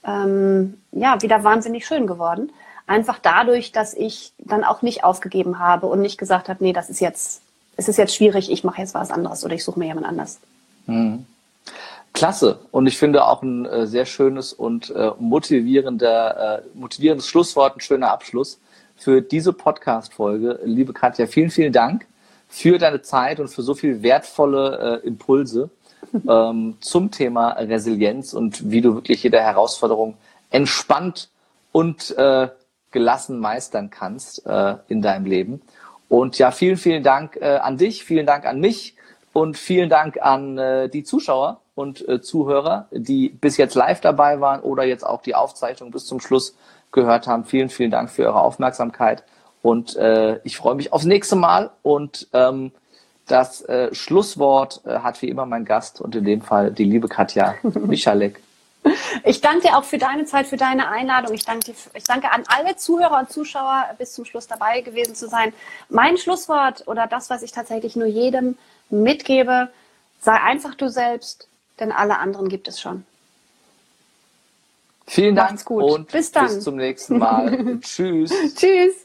ähm, ja, wieder wahnsinnig schön geworden. Einfach dadurch, dass ich dann auch nicht aufgegeben habe und nicht gesagt habe, nee, das ist jetzt, es ist jetzt schwierig, ich mache jetzt was anderes oder ich suche mir jemand anders. Mhm. Klasse. Und ich finde auch ein äh, sehr schönes und äh, motivierender, äh, motivierendes Schlusswort, ein schöner Abschluss für diese Podcast-Folge. Liebe Katja, vielen, vielen Dank für deine Zeit und für so viel wertvolle äh, Impulse ähm, zum Thema Resilienz und wie du wirklich jede Herausforderung entspannt und äh, gelassen meistern kannst äh, in deinem Leben. Und ja, vielen, vielen Dank äh, an dich, vielen Dank an mich und vielen Dank an äh, die Zuschauer und äh, Zuhörer, die bis jetzt live dabei waren oder jetzt auch die Aufzeichnung bis zum Schluss gehört haben. Vielen, vielen Dank für eure Aufmerksamkeit und äh, ich freue mich aufs nächste Mal und ähm, das äh, Schlusswort äh, hat wie immer mein Gast und in dem Fall die liebe Katja Michalek. Ich danke dir auch für deine Zeit, für deine Einladung. Ich danke, dir, ich danke an alle Zuhörer und Zuschauer, bis zum Schluss dabei gewesen zu sein. Mein Schlusswort oder das, was ich tatsächlich nur jedem mitgebe, sei einfach du selbst, denn alle anderen gibt es schon. Vielen Dank Macht's gut. Und bis dann. Bis zum nächsten Mal. Tschüss. Tschüss.